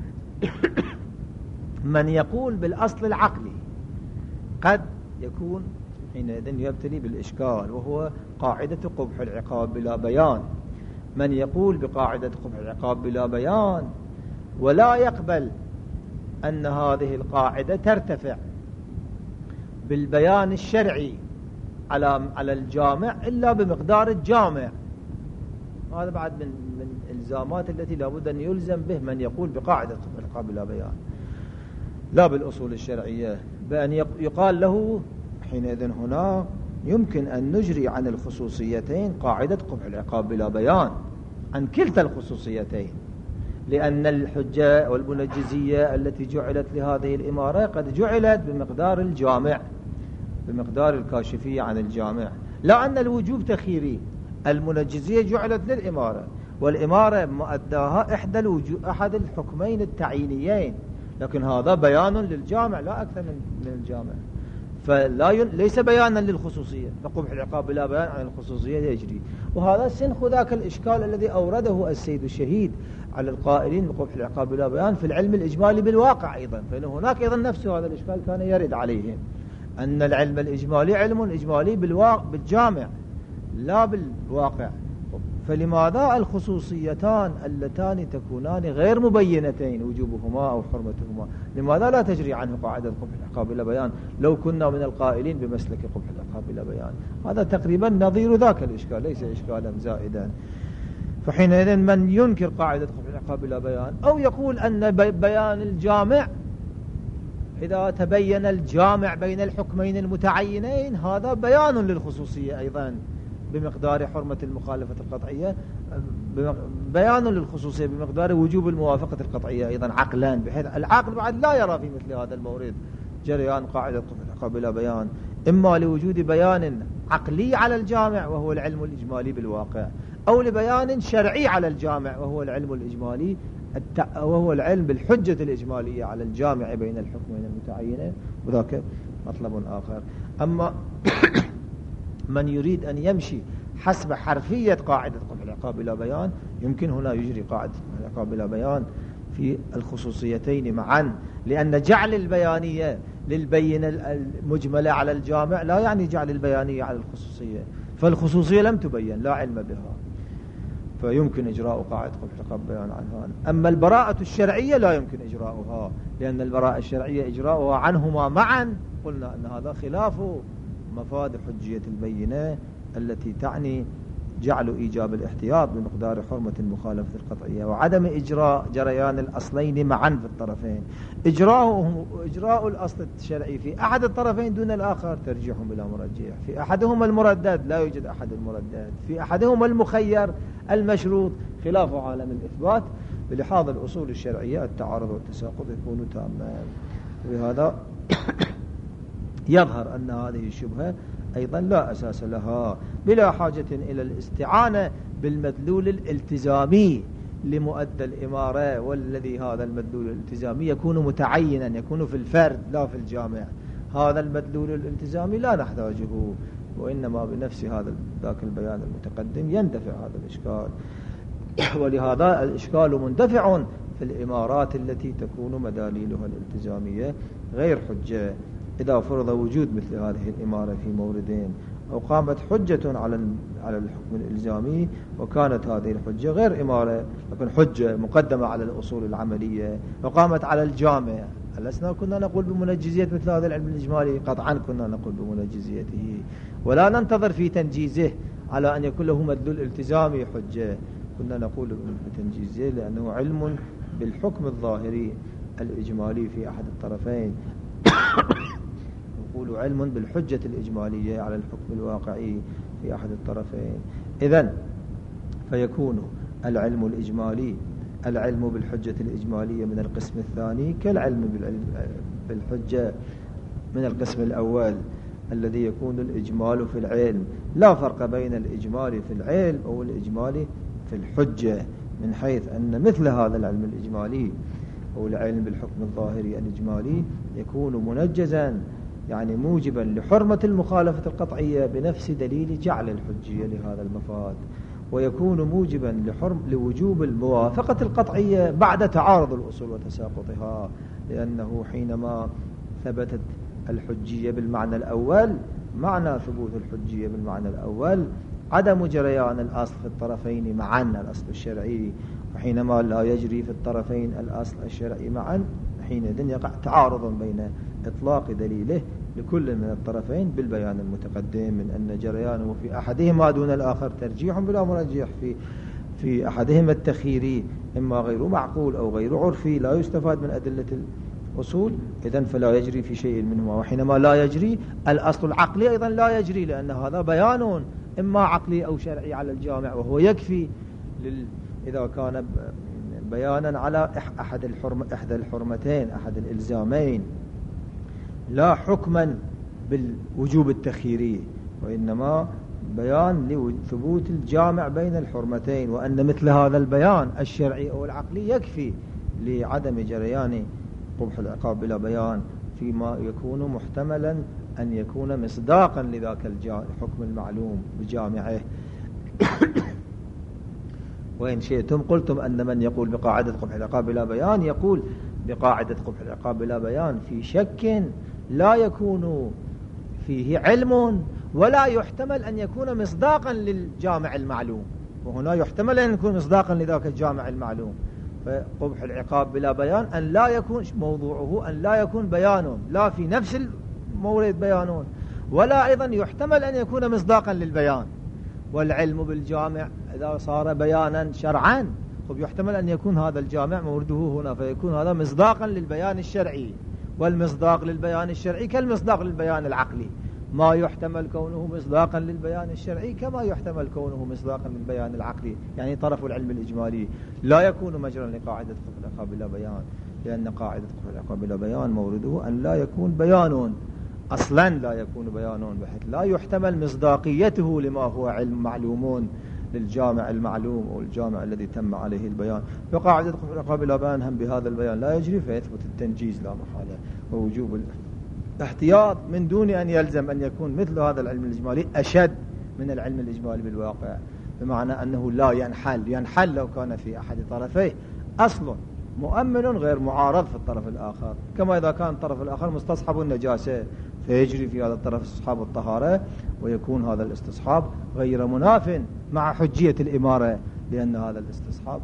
من يقول بالأصل العقلي قد يكون حينئذ يبتلي بالإشكال، وهو قاعدة قبح العقاب بلا بيان. من يقول بقاعدة قبح العقاب بلا بيان ولا يقبل أن هذه القاعدة ترتفع بالبيان الشرعي على الجامع إلا بمقدار الجامع، هذا بعد من الإلزامات التي لابد أن يلزم به من يقول بقاعدة قبح العقاب بلا بيان، لا بالأصول الشرعية، بأن يقال له حينئذ هنا يمكن أن نجري عن الخصوصيتين قاعدة قبح العقاب بلا بيان عن كلتا الخصوصيتين، لأن الحجة والمنجزية التي جعلت لهذه الإمارة قد جعلت بمقدار الجامع، بمقدار الكاشفية عن الجامع، لا أن الوجوب تخيري. المنجزية جعلت للإمارة، والإمارة مؤداها أحد الحكمين التعيينيين، لكن هذا بيان للجامع لا أكثر من الجامع، ليس بيانا للخصوصية، فقبح العقاب بلا بيان عن الخصوصية يجري. وهذا سنخ ذاك الإشكال الذي أورده السيد الشهيد على القائلين بقبح العقاب بلا بيان في العلم الإجمالي بالواقع أيضا، فإن هناك أيضا نفس هذا الإشكال كان يرد عليهم، أن العلم الإجمالي علم إجمالي بالجامع لا بالواقع، فلماذا الخصوصيتان اللتان تكونان غير مبينتين وجوبهما أو حرمتهما لماذا لا تجري عنه قاعدة قبح العقاب بلا بيان لو كنا من القائلين بمسلك قبح العقاب بلا بيان؟ هذا تقريبا نظير ذاك الإشكال، ليس إشكالا زائدا. فحينئذ من ينكر قاعدة قبح العقاب بلا بيان أو يقول أن بيان الجامع إذا تبين الجامع بين الحكمين المتعينين هذا بيان للخصوصية أيضا بمقدار حرمة المخالفة القطعية، بيان للخصوصية بمقدار وجوب الموافقة القطعية أيضا عقلا، بحيث العقل بعد لا يرى في مثل هذا المورد جريان قاعدة قبح العقاب بلا بيان، إما لوجود بيان عقلي على الجامع وهو العلم الإجمالي بالواقع، أو لبيان شرعي على الجامع وهو العلم الإجمالي وهو العلم بالحجة الإجمالية على الجامع بين الحكمين المتعينين، وذاك مطلب آخر. أما من يريد أن يمشي حسب حرفية قاعدة قبح العقاب بلا بيان يمكن هنا يجري قاعدة قبح العقاب بلا بيان في الخصوصيتين معا، لأن جعل البيانية للبينة المجملة على الجامع لا يعني جعل البيانية على الخصوصية، فالخصوصية لم تبين لا علم بها، فيمكن إجراء قاعدة قبح العقاب بيان عنها. أما البراءة الشرعية لا يمكن إجراؤها، لأن البراءة الشرعية إجراؤها عنهما معا قلنا أن هذا خلاف مفاد حجية البينة التي تعني جعل إيجاب الاحتياط بمقدار حرمة المخالفة القطعية وعدم إجراء جريان الأصلين معا في الطرفين. إجراء الأصل الشرعي في أحد الطرفين دون الآخر ترجيح بلا مرجح. في أحدهما المردد لا يوجد أحد المردد، في أحدهما المخير المشروط خلاف عالم الإثبات. بلحاظ الأصول الشرعية التعارض والتساقط يكون تاما. وبهذا يظهر أن هذه الشبهة أيضا لا أساس لها، بلا حاجة إلى الاستعانة بالمدلول الالتزامي لمؤدى الإمارة، والذي هذا المدلول الالتزامي يكون متعينا، يكون في الفرد لا في الجامع. هذا المدلول الالتزامي لا نحتاجه، وإنما بنفس ذاك البيان المتقدم يندفع هذا الإشكال. ولهذا الإشكال مندفع في الإمارات التي تكون مداليلها الالتزامية غير حجة. إذا فرض وجود مثل هذه الإمارة في موردين أو قامت حجة على الحكم الإلزامي وكانت هذه الحجة غير إمارة، لكن حجة مقدمة على الأصول العملية وقامت على الجامع، لسنا كنا نقول بمنجزية مثل هذا العلم الإجمالي؟ قطعا كنا نقول بمنجزيته، ولا ننتظر في تنجيزه على أن يكون له مدلول التزامي حجة. كنا نقول بتنجيزه لأنه علم بالحكم الظاهري الإجمالي في أحد الطرفين، نقول علم بالحجة الإجمالية على الحكم الواقعي في أحد الطرفين. إذن فيكون العلم الإجمالي العلم بالحجة الإجمالية من القسم الثاني كالعلم بالحجة من القسم الأول الذي يكون الإجمال في العلم. لا فرق بين الإجمال في العلم أو الإجمال في الحجة، من حيث أن مثل هذا العلم الإجمالي أو العلم بالحكم الظاهري الإجمالي يكون منجزا، يعني موجبا لحرمة المخالفة القطعية بنفس دليل جعل الحجية لهذا المفاد، ويكون موجبا لوجوب الموافقة القطعية بعد تعارض الأصول وتساقطها، لأنه حينما ثبتت الحجية بالمعنى الأول، معنى ثبوت الحجية بالمعنى الأول عدم جريان الأصل في الطرفين معا الأصل الشرعي، وحينما لا يجري في الطرفين الأصل الشرعي معا حينئذ يقع تعارض بين إطلاق دليله لكل من الطرفين بالبيان المتقدم من أن جريانه في أحدهما دون الآخر ترجيح بلا مرجح، في أحدهما التخييري إما غير معقول أو غير عرفي لا يستفاد من أدلة الأصول، إذن فلا يجري في شيء منهما. وحينما لا يجري الأصل العقلي أيضا لا يجري، لأن هذا بيان إما عقلي أو شرعي على الجامع، وهو يكفي إذا كان بيانا على إحدى الحرمتين أحد الإلزامين، لا حكما بالوجوب التخييري، وإنما بيان لثبوت الجامع بين الحرمتين، وأن مثل هذا البيان الشرعي أو العقلي يكفي لعدم جريان قبح العقاب بلا بيان فيما يكون محتملا أن يكون مصداقا لذاك الحكم المعلوم بجامعه. وإن شئتم قلتم أن من يقول بقاعدة قبح العقاب بلا بيان يقول بقاعدة قبح العقاب بلا بيان في شك لا يكون فيه علم ولا يحتمل أن يكون مصداقا للجامع المعلوم، وهنا يحتمل أن يكون مصداقا لذاك الجامع المعلوم. فقبح العقاب بلا بيان أن لا يكون موضوعه أن لا يكون بيان لا في نفس المورد بيان، ولا أيضا يحتمل أن يكون مصداقا للبيان. والعلم بالجامع إذا صار بيانا شرعا يحتمل أن يكون هذا الجامع مورده هنا، فيكون هذا مصداقا للبيان الشرعي، والمصداق للبيان الشرعي كالمصداق للبيان العقلي، ما يحتمل كونه مصداقا للبيان الشرعي كما يحتمل كونه مصداقا للبيان العقلي. يعني طرف العلم الإجمالي لا يكون مجرا لقاعدة قبح العقاب بلا بيان، لأن قاعدة قبح العقاب بلا بيان مورده أن لا يكون بيان أصلا، لا يكون بيان بحيث لا يحتمل مصداقيته لما هو علم معلومون للجامع المعلوم أو الجامع الذي تم عليه البيان. فقاعدة قبح العقاب بلا بيان هم بهذا البيان لا يجري، فيثبت التنجيز لا محالة ووجوب الاحتياط من دون أن يلزم أن يكون مثل هذا العلم الإجمالي أشد من العلم الإجمالي بالواقع، بمعنى أنه لا ينحل لو كان في أحد طرفيه أصل مؤمن غير معارض في الطرف الآخر، كما إذا كان الطرف الآخر مستصحب النجاسة فيجري في هذا الطرف استصحاب الطهارة، ويكون هذا الاستصحاب غير مناف مع حجية الإمارة، لأن هذا الاستصحاب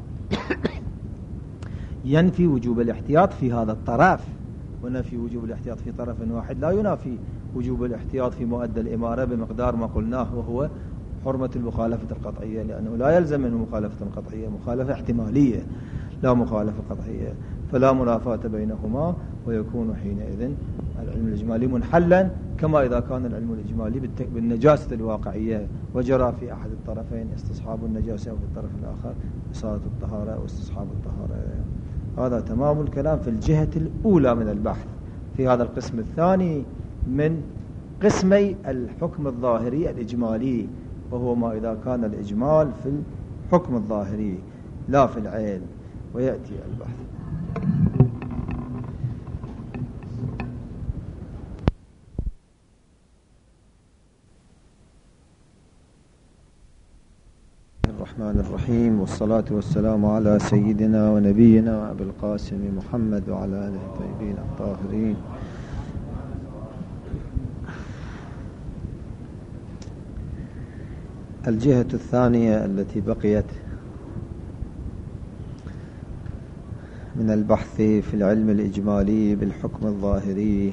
ينفي وجوب الاحتياط في هذا الطرف، ونفي وجوب الاحتياط في طرف واحد لا ينافي وجوب الاحتياط في مؤدى الإمارة بمقدار ما قلناه، وهو حرمة المخالفة القطعية، لأنه لا يلزم منه مخالفة قطعية، مخالفة احتمالية لا مخالفة قطعية، فلا منافاة بينهما، ويكون حينئذ العلم الإجمالي منحلا، كما إذا كان العلم الإجمالي بالنجاسة الواقعية وجرى في أحد الطرفين استصحاب النجاسة وفي الطرف الآخر إصالة الطهارة واستصحاب الطهارة. هذا تمام الكلام في الجهة الأولى من البحث. في هذا القسم الثاني من قسمي الحكم الظاهري الإجمالي، وهو ما إذا كان الإجمال في الحكم الظاهري لا في العين، ويأتي البحث. الرحمن الرحيم، والصلاة والسلام على سيدنا ونبينا وأبي القاسم محمد وعلى آله الطيبين الطاهرين. الجهة الثانية التي بقيت من البحث في العلم الإجمالي بالحكم الظاهري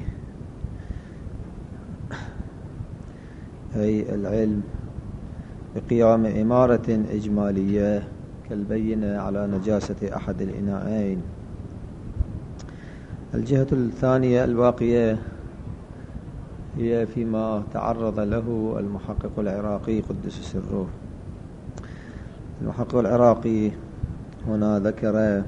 هي العلم بقيام إمارة إجمالية كالبينة على نجاسة أحد الإناءين. الجهة الثانية الباقية هي فيما تعرض له المحقق العراقي قدس سره. المحقق العراقي هنا ذكر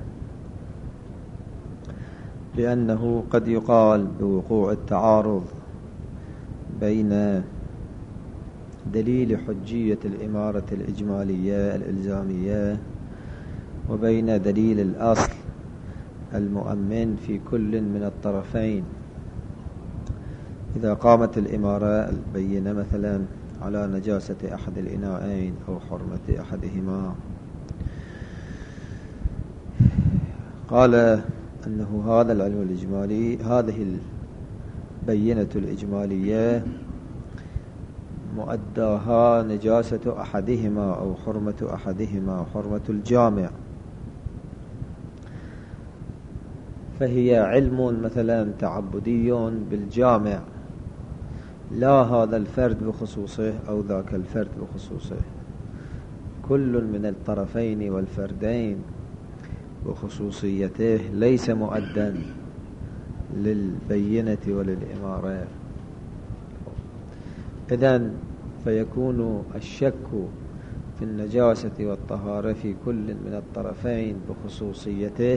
بأنه قد يقال بوقوع التعارض بين دليل حجية الإمارة الإجمالية الإلزامية وبين دليل الأصل المؤمن في كل من الطرفين. إذا قامت الإمارة البينة مثلا على نجاسة أحد الإناءين أو حرمة أحدهما، قال أنه هذا العلم الإجمالي، هذه البينة الإجمالية مؤداها نجاسة أحدهما أو حرمة أحدهما، حرمة الجامع، فهي علم مثلا تعبدي بالجامع، لا هذا الفرد بخصوصه أو ذاك الفرد بخصوصه، كل من الطرفين والفردين بخصوصيته ليس مؤدا للبينة وللإمارة. إذن فيكون الشك في النجاسة والطهارة في كل من الطرفين بخصوصيته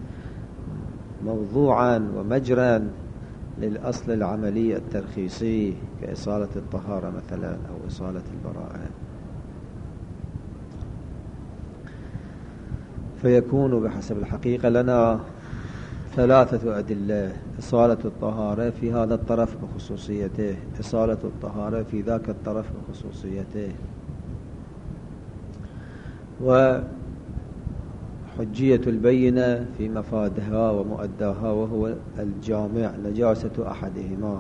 موضوعا ومجرا للأصل العملي الترخيصي كإصالة الطهارة مثلا أو إصالة البراءة. فيكون بحسب الحقيقة لنا ثلاثة أدلة: إصالة الطهارة في هذا الطرف بخصوصيته، إصالة الطهارة في ذاك الطرف بخصوصيته، وحجية البينة في مفادها ومؤداها وهو الجامع نجاسة أحدهما.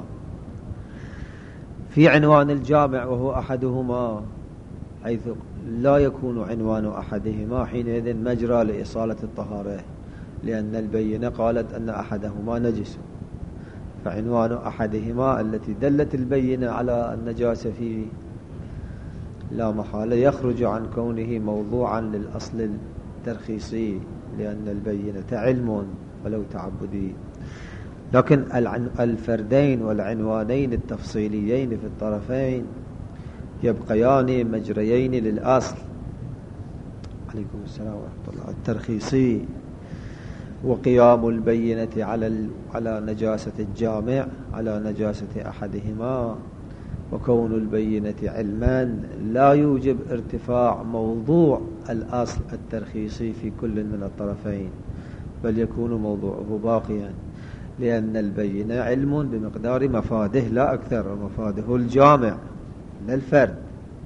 في عنوان الجامع وهو أحدهما، حيث لا يكون عنوان أحدهما حينئذ مجرى لإصالة الطهارة، لأن البينة قالت أن أحدهما نجس، فعنوان أحدهما التي دلت البينة على النجاسة فيه لا محالة يخرج عن كونه موضوعا للأصل الترخيصي، لأن البينة علم ولو تعبدي. لكن الفردين والعنوانين التفصيليين في الطرفين يبقيان مجريين للأصل عليكم السلام ورحمة الله الترخيصي، وقيام البينة على نجاسة الجامع على نجاسة أحدهما، وكون البينة علما لا يوجب ارتفاع موضوع الأصل الترخيصي في كل من الطرفين، بل يكون موضوعه باقيا، لأن البينة علم بمقدار مفاده لا أكثر، ومفاده الجامع للفرد.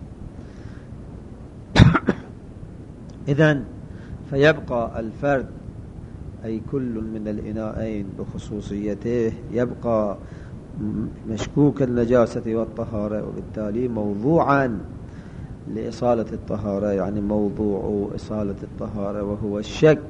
إذن فيبقى الفرد أي كل من الإناءين بخصوصيته يبقى مشكوك النجاسة والطهارة، وبالتالي موضوعا لإصالة الطهارة، يعني موضوع إصالة الطهارة وهو الشك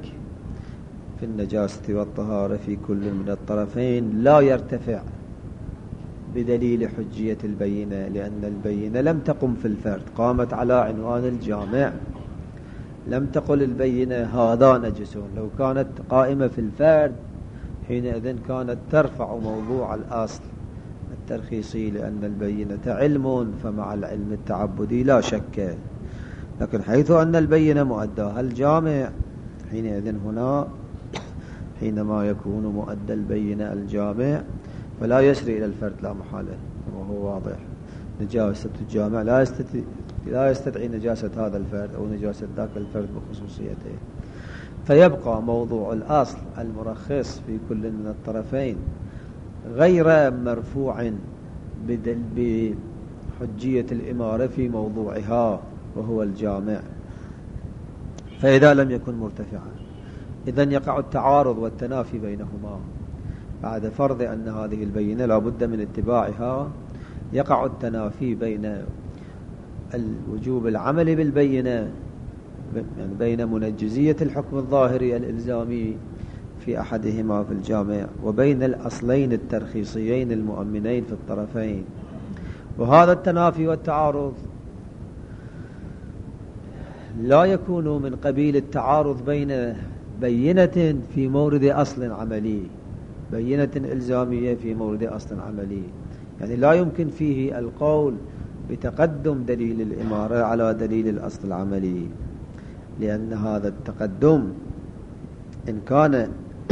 في النجاسة والطهارة في كل من الطرفين لا يرتفع بدليل حجية البينة، لأن البينة لم تقم في الفرد، قامت على عنوان الجامع. لم تقل البينة هذا نجس. لو كانت قائمة في الفرد حينئذ كانت ترفع موضوع الأصل الترخيصي، لأن البينة علم، فمع العلم التعبدي لا شك. لكن حيث أن البينة مؤداها الجامع، حينئذ هنا حينما يكون مؤدى البينة الجامع فلا يسري إلى الفرد لا محالة، وهو واضح. نجاسة الجامع لا يستدعي نجاسة هذا الفرد أو نجاسة ذاك الفرد بخصوصيته، فيبقى موضوع الأصل المرخص في كل من الطرفين غير مرفوع بحجية الإمارة في موضوعها وهو الجامع. فإذا لم يكن مرتفعا إذن يقع التعارض والتنافي بينهما. بعد فرض أن هذه البينة لا بد من اتباعها، يقع التنافي بين الوجوب العمل بالبينة، يعني بين منجزية الحكم الظاهري الإلزامي في أحدهما في الجامع، وبين الأصلين الترخيصيين المؤمنين في الطرفين. وهذا التنافي والتعارض لا يكون من قبيل التعارض بين بينة في مورد أصل عملي، بينة إلزامية في مورد أصل عملي، يعني لا يمكن فيه القول بتقدم دليل الإمارة على دليل الأصل العملي، لأن هذا التقدم إن كان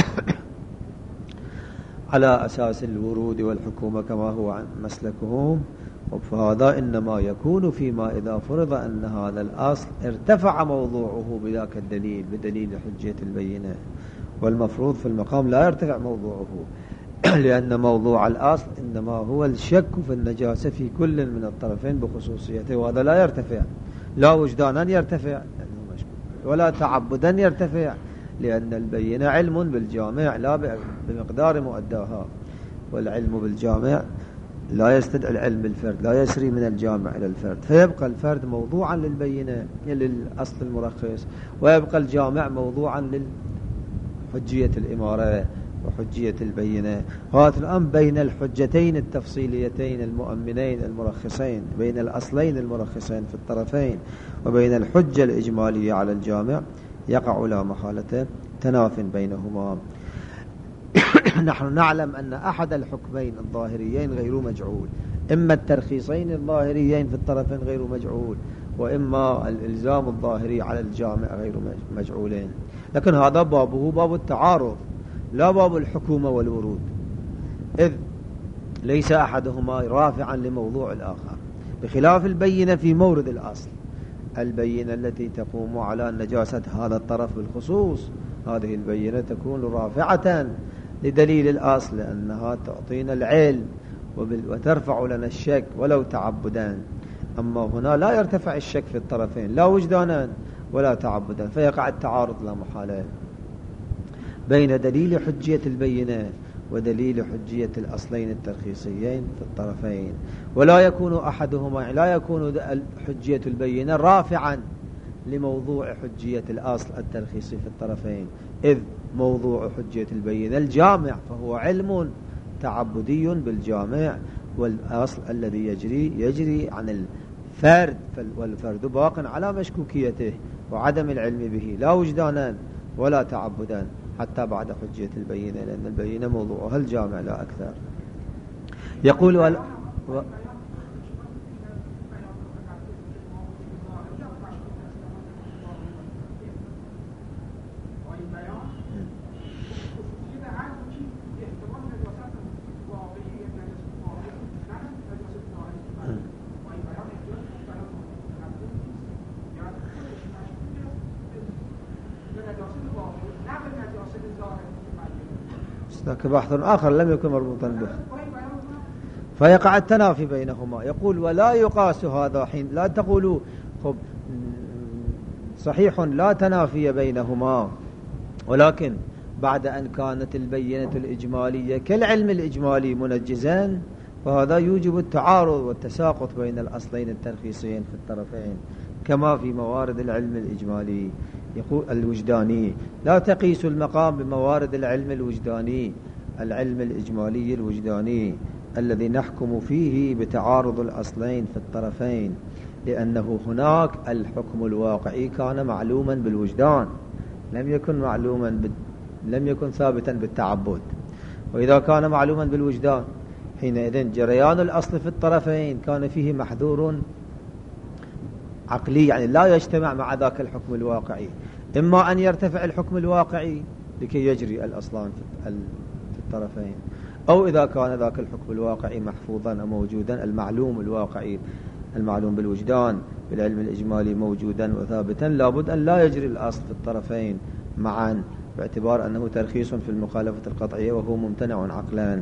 على أساس الورود والحكومة كما هو مسلكهم، فهذا إنما يكون فيما إذا فرض أن هذا الأصل ارتفع موضوعه بذاك الدليل بدليل حجية البينة، والمفروض في المقام لا يرتفع موضوعه، لأن موضوع الأصل إنما هو الشك في النجاسة في كل من الطرفين بخصوصيته، وهذا لا يرتفع، لا وجدانا يرتفع ولا تعبدا يرتفع، لأن البينة علم بالجامع لا بمقدار مؤداها، والعلم بالجامع لا يستدعي العلم بالفرد، لا يسري من الجامع إلى الفرد، فيبقى الفرد موضوعا للبينة للأصل المرخص، ويبقى الجامع موضوعا للحجية الإمارة وحجية البينة. هذا الآن بين الحجتين التفصيليتين المؤمنين المرخصين، بين الأصلين المرخصين في الطرفين وبين الحجة الإجمالية على الجامع يقع لا محالة تناف بينهما. نحن نعلم أن أحد الحكمين الظاهريين غير مجعول، إما الترخيصين الظاهريين في الطرفين غير مجعول، وإما الإلزام الظاهري على الجامع غير مجعولين. لكن هذا بابه باب التعارض لا باب الحكومة والورود، إذ ليس أحدهما رافعا لموضوع الآخر، بخلاف البينة في مورد الأصل، البينة التي تقوم على نجاسة هذا الطرف بالخصوص، هذه البينة تكون رافعة لدليل الأصل، لأنها تعطينا العلم وترفع لنا الشك ولو تعبدا. أما هنا لا يرتفع الشك في الطرفين لا وجدانا ولا تعبدا، فيقع التعارض لا محالة بين دليل حجية البينة ودليل حجية الأصلين الترخيصيين في الطرفين، ولا يكون أحدهما، لا يكون حجية البينة رافعا لموضوع حجية الأصل الترخيصي في الطرفين، إذ موضوع حجية البينة الجامع، فهو علم تعبدي بالجامع، والأصل الذي يجري عن الفرد، والفرد باق على مشكوكيته وعدم العلم به لا وجدانا ولا تعبدا حتى بعد حجية البينة، لأن البينة موضوعها الجامع لا أكثر. يقول ذاك بحث آخر لم يكن مربوطا به، فيقع التنافي بينهما. يقول ولا يقاس هذا حين، لا تقولوا صحيح لا تنافي بينهما، ولكن بعد أن كانت البينة الإجمالية كالعلم الإجمالي منجزا، فهذا يوجب التعارض والتساقط بين الأصلين الترخيصيين في الطرفين كما في موارد العلم الإجمالي. يقول الوجداني لا تقيس المقام بموارد العلم الوجداني، العلم الإجمالي الوجداني الذي نحكم فيه بتعارض الأصلين في الطرفين، لأنه هناك الحكم الواقعي كان معلوما بالوجدان، لم يكن ثابتا بالتعبد. وإذا كان معلوما بالوجدان حينئذ جريان الأصل في الطرفين كان فيه محذور عقلي، يعني لا يجتمع مع ذاك الحكم الواقعي. إما أن يرتفع الحكم الواقعي لكي يجري الأصلان في الطرفين، أو إذا كان ذاك الحكم الواقعي محفوظا أو موجودا المعلوم الواقعي المعلوم بالوجدان بالعلم الإجمالي موجودا وثابتا، لابد أن لا يجري الأصل في الطرفين معا، باعتبار أنه ترخيص في المخالفة القطعية وهو ممتنع عقلا.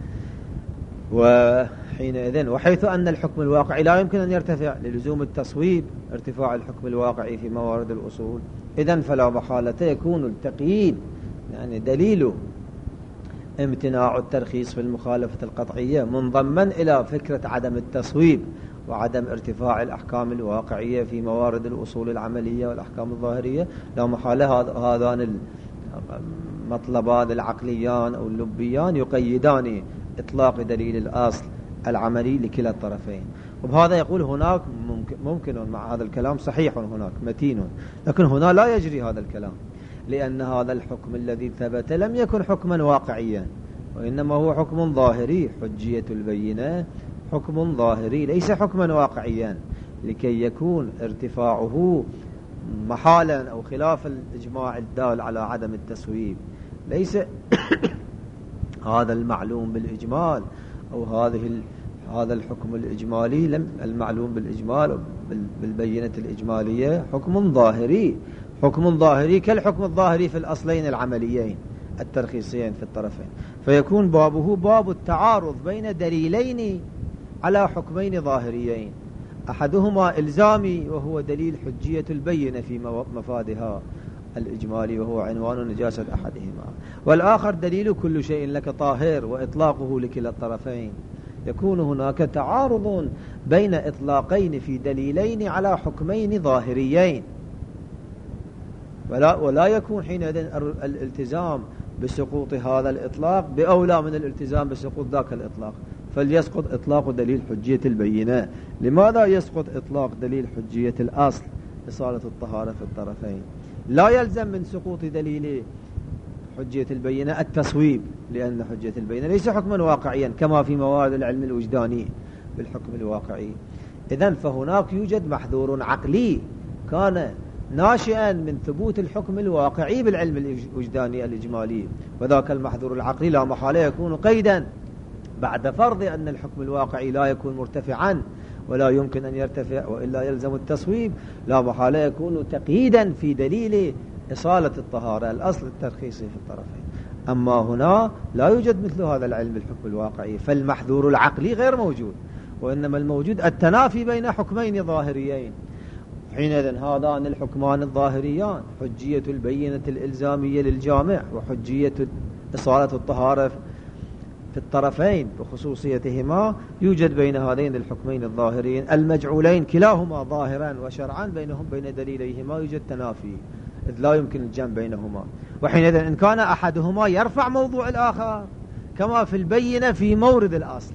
وحينئذ وحيث أن الحكم الواقعي لا يمكن أن يرتفع للزوم التصويب ارتفاع الحكم الواقعي في موارد الأصول، إذن فلا محالة يكون التقييد يعني دليل امتناع الترخيص في المخالفة القطعية منضما إلى فكرة عدم التصويب وعدم ارتفاع الأحكام الواقعية في موارد الأصول العملية والأحكام الظاهرية. لا محالة هذان المطلبان العقليان أو اللبيان يقيدان إطلاق دليل الأصل العملي لكلا الطرفين. وبهذا يقول هناك ممكن مع هذا الكلام صحيح هناك متين، لكن هنا لا يجري هذا الكلام، لأن هذا الحكم الذي ثبت لم يكن حكما واقعيا، وإنما هو حكم ظاهري. حجية البينة حكم ظاهري ليس حكما واقعيا، لكي يكون ارتفاعه محالا أو خلاف الإجماع الدال على عدم التسويب. ليس هذا المعلوم بالإجمال أو هذا الحكم الإجمالي المعلوم بالإجمال بالبينة الإجمالية حكم ظاهري كالحكم الظاهري في الأصلين العمليين الترخيصيين في الطرفين، فيكون بابه باب التعارض بين دليلين على حكمين ظاهريين، أحدهما إلزامي وهو دليل حجية البينة في مفادها الإجمالي وهو عنوان نجاسة أحدهما، والآخر دليل كل شيء لك طاهر وإطلاقه لكلا الطرفين. يكون هناك تعارض بين إطلاقين في دليلين على حكمين ظاهريين، ولا يكون حينئذ الالتزام بسقوط هذا الإطلاق بأولى من الالتزام بسقوط ذاك الإطلاق، فليسقط إطلاق دليل حجية البينة. لماذا يسقط إطلاق دليل حجية الأصل إصالة الطهارة في الطرفين؟ لا يلزم من سقوط دليل حجية البينة التصويب، لأن حجية البينة ليس حكما واقعيا كما في موارد العلم الوجداني بالحكم الواقعي. إذن فهناك يوجد محذور عقلي كان ناشئا من ثبوت الحكم الواقعي بالعلم الوجداني الإجمالي، وذاك المحذور العقلي لا محالة يكون قيدا بعد فرض أن الحكم الواقعي لا يكون مرتفعا ولا يمكن أن يرتفع وإلا يلزم التصويب، لا محالة يكون تقييدا في دليل إصالة الطهارة الأصل الترخيصي في الطرفين. أما هنا لا يوجد مثل هذا العلم بالحكم الواقعي، فالمحذور العقلي غير موجود، وإنما الموجود التنافي بين حكمين ظاهريين. حينئذ هذان الحكمان الظاهريان حجية البينة الإلزامية للجامع وحجية إصالة الطهارة في الطرفين بخصوصيتهما، يوجد بين هذين الحكمين الظاهرين المجعولين كلاهما ظاهرا وشرعا بين دليليهما يوجد تنافي، إذ لا يمكن الجمع بينهما. وحينئذ إن كان أحدهما يرفع موضوع الآخر كما في البينة في مورد الأصل،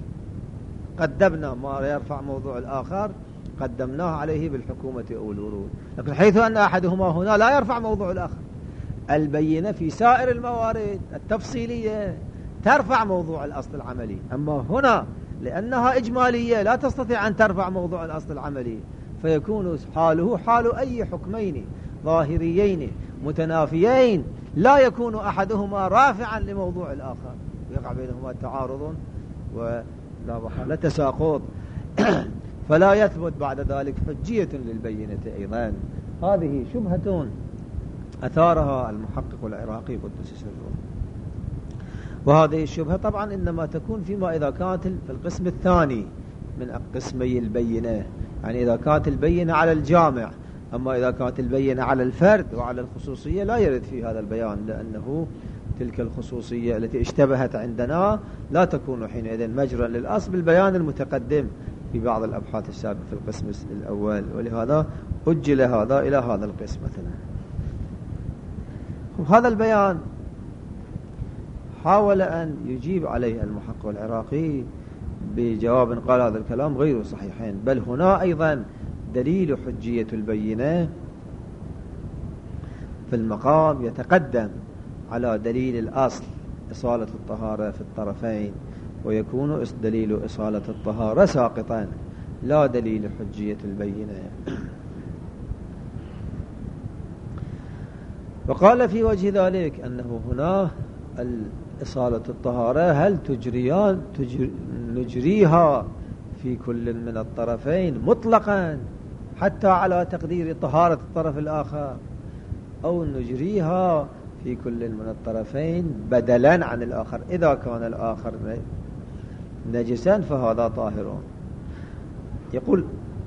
قدمنا ما يرفع موضوع الآخر قدمناه عليه بالحكومة أو الورود، لكن حيث أن أحدهما هنا لا يرفع موضوع الآخر، البينة في سائر الموارد التفصيلية ترفع موضوع الأصل العملي، أما هنا لأنها إجمالية لا تستطيع أن ترفع موضوع الأصل العملي، فيكون حاله حال أي حكمين ظاهريين متنافيين لا يكون أحدهما رافعا لموضوع الآخر، يقع بينهما تعارض ولا محالة تساقط فلا يثبت بعد ذلك حجية للبينة أيضا. هذه شبهة أثارها المحقق العراقي قدس سره، وهذه الشبهة طبعا إنما تكون فيما إذا كانت في القسم الثاني من قسمي البينة، يعني إذا كانت البينة على الجامع، أما إذا كانت البينة على الفرد وعلى الخصوصية لا يرد في هذا البيان، لأنه تلك الخصوصية التي اشتبهت عندنا لا تكون حينئذ مجرى للأصل بالبيان المتقدم في بعض الأبحاث السابقة في القسم الأول، ولهذا أجل هذا إلى هذا القسم مثلا. وهذا البيان حاول أن يجيب عليه المحقق العراقي بجواب قال هذا الكلام غير صحيحين، بل هنا أيضا دليل حجية البينة في المقام يتقدم على دليل الأصل إصالة الطهارة في الطرفين، ويكون دليل إصالة الطهارة ساقطا لا دليل حجية البينة. وقال في وجه ذلك أنه هنا إصالة الطهارة هل نجريها في كل من الطرفين مطلقا حتى على تقدير طهارة الطرف الآخر، أو نجريها في كل من الطرفين بدلا عن الآخر؟ إذا كان الآخر نجسا فهذا طاهر. يقول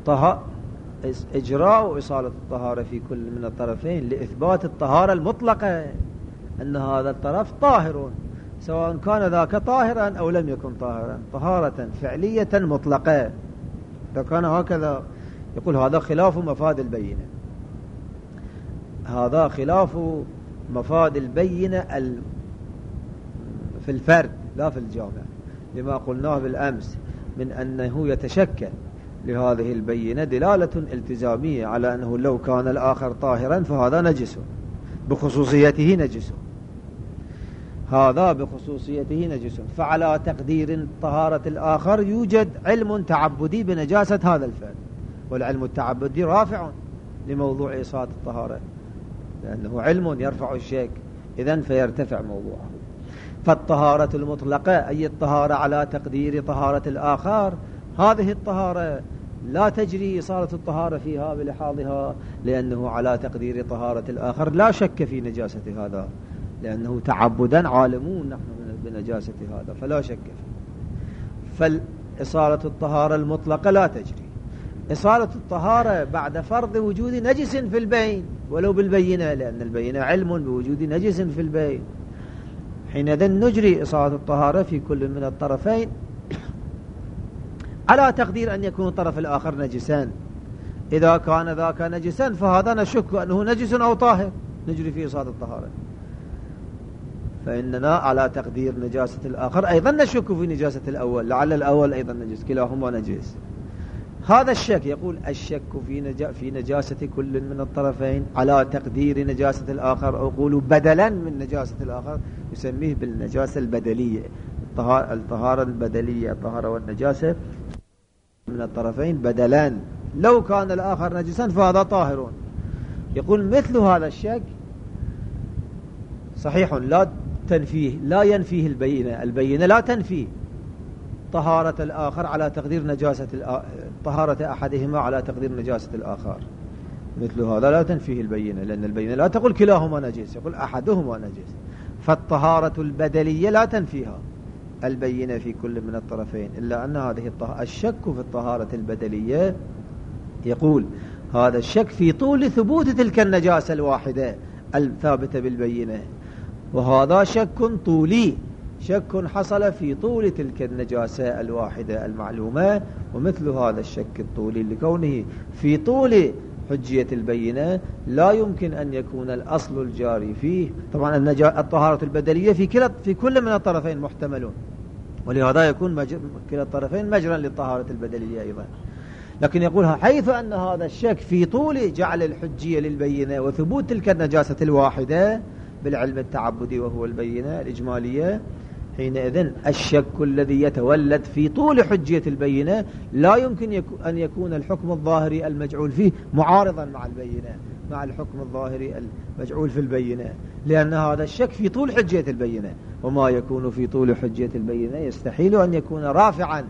إجراء إصالة الطهارة في كل من الطرفين لإثبات الطهارة المطلقة، أن هذا الطرف طاهر سواء كان ذاك طاهرا أو لم يكن طاهرا، طهارة فعلية مطلقة. إذا كان هكذا يقول هذا خلاف مفاد البينة، هذا خلاف مفاد البينة في الفرد لا في الجامع، لما قلناه بالأمس من أنه يتشكل لهذه البينة دلالة التزامية على أنه لو كان الآخر طاهرا فهذا نجس بخصوصيته نجس، هذا بخصوصيته نجس، فعلى تقدير طهارة الآخر يوجد علم تعبدي بنجاسة هذا الفرد، والعلم التعبدي رافع لموضوع إصالة الطهارة لأنه علم يرفع الشك، إذن فيرتفع موضوعه. فالطهارة المطلقة أي الطهارة على تقدير طهارة الآخر، هذه الطهارة لا تجري إصالة الطهارة فيها بلحاظها، لأنه على تقدير طهارة الآخر لا شك في نجاسة هذا، لأنه تعبدا عالمون نحن بنجاسة هذا فلا شك فيه. فإصالة الطهارة المطلقة لا تجري. إصالة الطهارة بعد فرض وجود نجس في البين ولو بالبينة، لأن البينة علم بوجود نجس في البين، حينئذ نجري إصالة الطهارة في كل من الطرفين على تقدير أن يكون الطرف الآخر نجسان. إذا كان ذاك نجسا فهذا نشك أنه نجس أو طاهر نجري في إصالة الطهارة، فإننا على تقدير نجاسة الآخر أيضا نشك في نجاسة الأول، لعل الأول أيضا نجس، كلاهما نجس. هذا الشك يقول الشك في نجاسة كل من الطرفين على تقدير نجاسة الآخر، أو قولوا بدلا من نجاسة الآخر، يسميه بالنجاسة البدلية، الطهارة البدلية، الطهارة والنجاسة من الطرفين بدلا، لو كان الآخر نجسا فهذا طاهر. يقول مثل هذا الشك صحيح لا ينفيه البينة لا تنفيه طهارة الآخر على تقدير نجاسة طهارة أحدهما على تقدير نجاسة الآخر، مثل هذا لا تنفيه البينة، لأن البينة لا تقول كلاهما نجس، يقول أحدهما نجس. فالطهارة البدلية لا تنفيها البينة في كل من الطرفين، إلا أن هذه الشك في الطهارة البدلية يقول هذا الشك في طول ثبوت تلك النجاسة الواحدة الثابتة بالبينة، وهذا شك طولي، شك حصل في طول تلك النجاسة الواحدة المعلومة. ومثل هذا الشك الطولي لكونه في طول حجية البينة لا يمكن أن يكون الأصل الجاري فيه. طبعا الطهارة البدلية في كل من الطرفين محتملون، ولهذا يكون كلا الطرفين مجرا للطهارة البدلية أيضا. لكن يقولها حيث أن هذا الشك في طول جعل الحجية للبينة وثبوت تلك النجاسة الواحدة بالعلم التعبدي وهو البينة الإجمالية، حينئذ الشك الذي يتولد في طول حجية البينة لا يمكن أن يكون الحكم الظاهري المجعول فيه معارضا مع البينة، مع الحكم الظاهري المجعول في البينة، لأن هذا الشك في طول حجية البينة، وما يكون في طول حجية البينة يستحيل أن يكون رافعا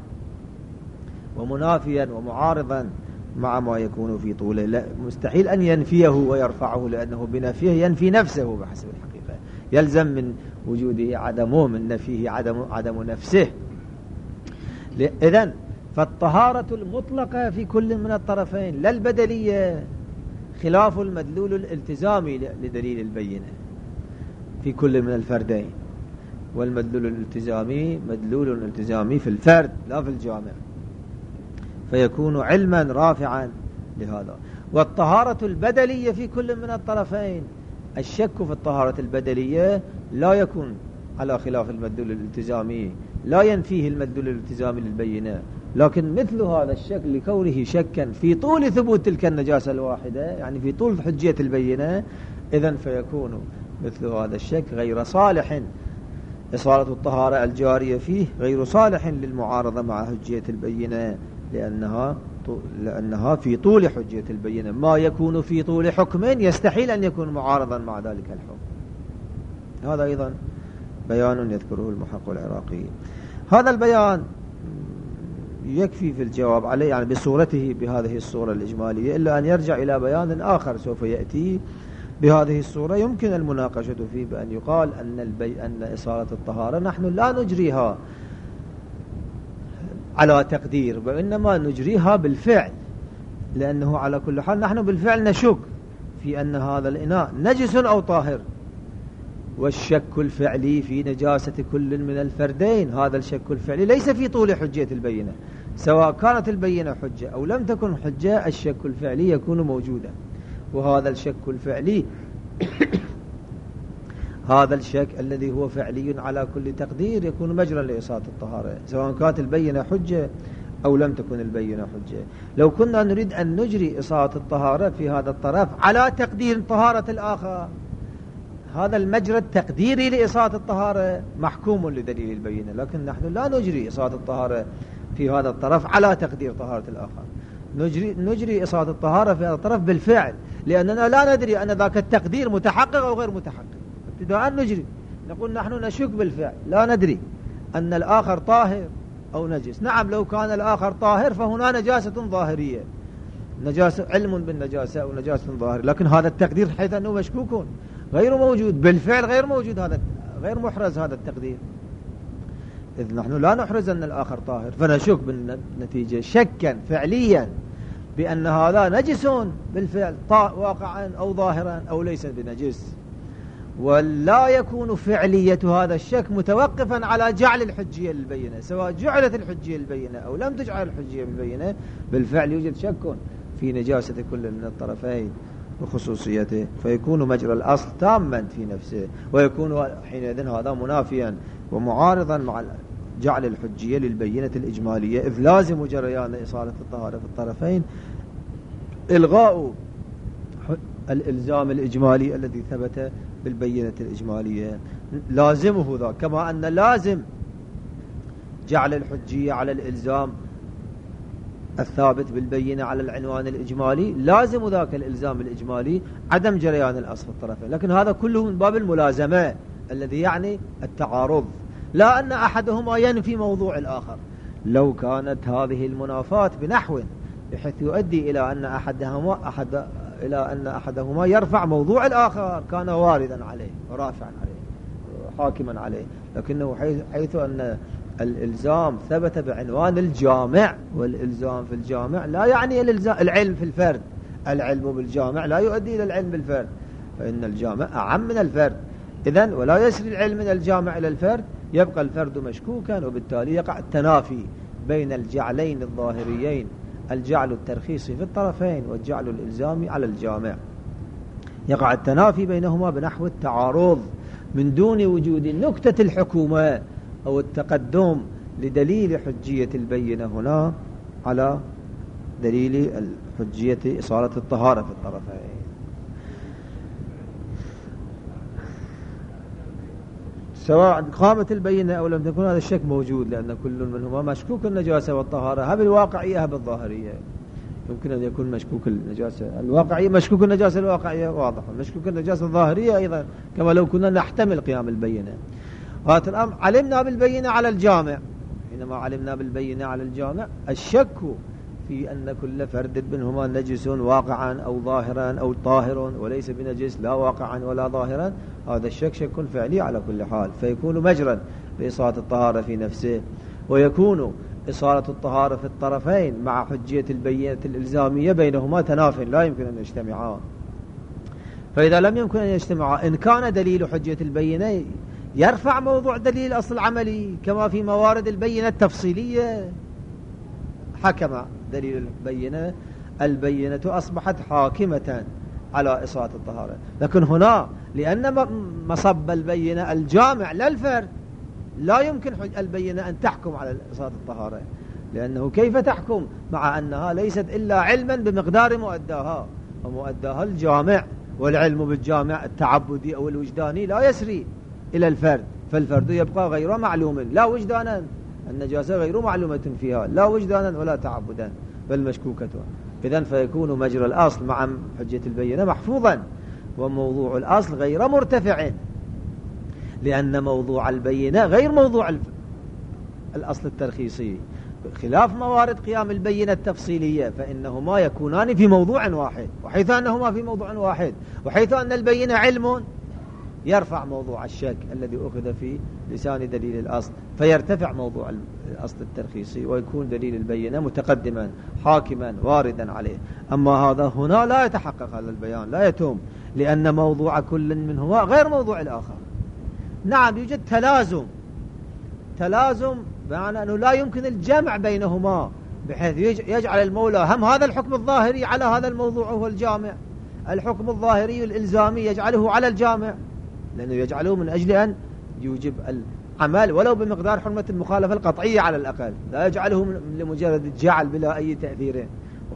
ومنافيا ومعارضا مع ما يكون في طوله، لا مستحيل أن ينفيه ويرفعه، لأنه بنفيه ينفي نفسه بحسب الحقيقة، يلزم من وجوده عدمه، من نفيه عدم نفسه. إذن فالطهارة المطلقة في كل من الطرفين لا البدلية، خلاف المدلول الالتزامي لدليل البينة في كل من الفردين، والمدلول الالتزامي مدلول الالتزامي في الفرد لا في الجامع، فيكون علما رافعا لهذا. والطهارة البدلية في كل من الطرفين، الشك في الطهارة البدلية لا يكون على خلاف المدلول الالتزامي لا ينفيه المدلول الالتزامي للبينة، لكن مثل هذا الشك لكونه شكا في طول ثبوت تلك النجاسة الواحدة، يعني في طول حجية البينة، إذن فيكون مثل هذا الشك غير صالح، إصالة الطهارة الجارية فيه غير صالح للمعارضة مع حجية البينة، لأنها في طول حجية البينة. ما يكون في طول حكم يستحيل أن يكون معارضا مع ذلك الحكم. هذا أيضا بيان يذكره المحقق العراقي. هذا البيان يكفي في الجواب عليه، يعني بصورته بهذه الصورة الإجمالية، إلا أن يرجع إلى بيان آخر سوف يأتي بهذه الصورة يمكن المناقشة فيه، بأن يقال أن إصالة الطهارة نحن لا نجريها على تقدير، وإنما نجريها بالفعل، لأنه على كل حال نحن بالفعل نشك في أن هذا الإناء نجس أو طاهر، والشك الفعلي في نجاسة كل من الفردين، هذا الشك الفعلي ليس في طول حجية البينة، سواء كانت البينة حجة أو لم تكن حجة، الشك الفعلي يكون موجودا. وهذا الشك الفعلي هذا الشك الذي هو فعلي على كل تقدير يكون مجرا لإصالة الطهارة، سواء كانت البينة حجة أو لم تكن البينة حجة. لو كنا نريد أن نجري إصالة الطهارة في هذا الطرف على تقدير طهارة الآخر، هذا المجرى التقديري لإصالة الطهارة محكوم لدليل البينة، لكن نحن لا نجري إصالة الطهارة في هذا الطرف على تقدير طهارة الآخر، نجري إصالة الطهارة في هذا الطرف بالفعل، لأننا لا ندري أن ذاك التقدير متحقق أو غير متحقق. ابتداء نجري نقول نحن نشك بالفعل، لا ندري أن الآخر طاهر أو نجس. نعم لو كان الآخر طاهر فهنا نجاسة ظاهرية، نجاسة علم بالنجاسة أو نجاسة ظاهرية، لكن هذا التقدير حيث أنه مشكوك غير موجود بالفعل، غير موجود، هذا غير محرز هذا التقدير، إذ نحن لا نحرز أن الآخر طاهر، فنشك بالنتيجة شكا فعليا بأن هذا نجس بالفعل واقعا أو ظاهرا أو ليس بنجس. ولا يكون فعلية هذا الشك متوقفا على جعل الحجية للبينة، سواء جعلت الحجية للبينة أو لم تجعل الحجية للبينة، بالفعل يوجد شك في نجاسة كل من الطرفين وخصوصيته، فيكون مجرى الأصل تاما في نفسه، ويكون حينئذ هذا منافيا ومعارضا مع جعل الحجية للبينة الإجمالية، إذ لازم جريان إصالة الطهارة في الطرفين إلغاء الإلزام الإجمالي الذي ثبت بالبينة الإجمالية، لازمه ذا، كما أن لازم جعل الحجية على الإلزام الثابت بالبينة على العنوان الإجمالي، لازم ذاك الإلزام الإجمالي عدم جريان الأصل في الطرفين، لكن هذا كله من باب الملازمة الذي يعني التعارض، لا أن أحدهما ينفي موضوع الآخر. لو كانت هذه المنافاة بنحو بحيث يؤدي إلى أن أحدهما يرفع موضوع الآخر كان واردا عليه ورافعا عليه حاكما عليه، لكنه حيث أن الإلزام ثبت بعنوان الجامع، والإلزام في الجامع لا يعني العلم في الفرد، العلم بالجامع لا يؤدي إلى العلم بالفرد، فإن الجامع أعم من الفرد، إذن ولا يسري العلم من الجامع إلى الفرد، يبقى الفرد مشكوكا، وبالتالي يقع التنافي بين الجعلين الظاهريين، الجعل الترخيصي في الطرفين والجعل الإلزامي على الجامع، يقع التنافي بينهما بنحو التعارض من دون وجود نكتة الحكومة أو التقدم لدليل حجية البينة هنا على دليل حجية إصالة الطهارة في الطرفين. سواء قامت البينة أو لم تكن، هذا الشك موجود، لأن كل منهما مشكوك النجاسة والطهارة، ها بالواقعية ها بالظاهرية. يمكن أن يكون مشكوك النجاسة الواقعية، مشكوك النجاسة الواقعية واضح، مشكوك النجاسة الظاهرية أيضا، كما لو كنا نحتمل قيام البينة. هذا الأمر علمنا بالبينة على الجامع، حينما علمنا بالبينة على الجامع الشك في أن كل فرد منهما نجس واقعا أو ظاهرا أو طاهر وليس بنجس لا واقعا ولا ظاهرا، هذا الشك شك فعلي على كل حال، فيكون مجرا لإصالة الطهارة في نفسه، ويكون إصالة الطهارة في الطرفين مع حجية البينة الإلزامية بينهما تناف لا يمكن أن يجتمعا. فإذا لم يمكن أن يجتمعا، إن كان دليل حجية البينة يرفع موضوع دليل الأصل العملي، كما في موارد البينة التفصيلية حكم دليل البينة أصبحت حاكمة على إصالة الطهارة، لكن هنا لأن مصب البينة الجامع للفرد، لا يمكن البينة أن تحكم على إسقاط الطهارة، لأنه كيف تحكم مع أنها ليست إلا علما بمقدار مؤداها، ومؤداها الجامع، والعلم بالجامع التعبدي أو الوجداني لا يسري إلى الفرد، فالفرد يبقى غير معلوم، لا وجدانا، النجاسة غير معلومة فيها لا وجدانا ولا تعبدا بل مشكوكة. إذن فيكون مجرى الأصل مع حجة البينة محفوظا، وموضوع الأصل غير مرتفع، لأن موضوع البينة غير موضوع الأصل الترخيصي، خلاف موارد قيام البينة التفصيلية، فإنهما يكونان في موضوع واحد، وحيث أنهما في موضوع واحد، وحيث أن البينة علم يرفع موضوع الشك الذي أخذ في لسان دليل الأصل، فيرتفع موضوع الأصل الترخيصي، ويكون دليل البينة متقدما حاكما واردا عليه. أما هذا هنا لا يتحقق هذا البيان، لا يتم، لأن موضوع كل منهما غير موضوع الآخر. نعم يوجد تلازم بمعنى أنه لا يمكن الجمع بينهما، بحيث يجعل المولى هم هذا الحكم الظاهري على هذا الموضوع هو الجامع، الحكم الظاهري الإلزامي يجعله على الجامع، لأنه يجعله من أجل أن يوجب العمل ولو بمقدار حرمة المخالفة القطعية على الأقل، لا يجعله لمجرد الجعل بلا أي تأثير،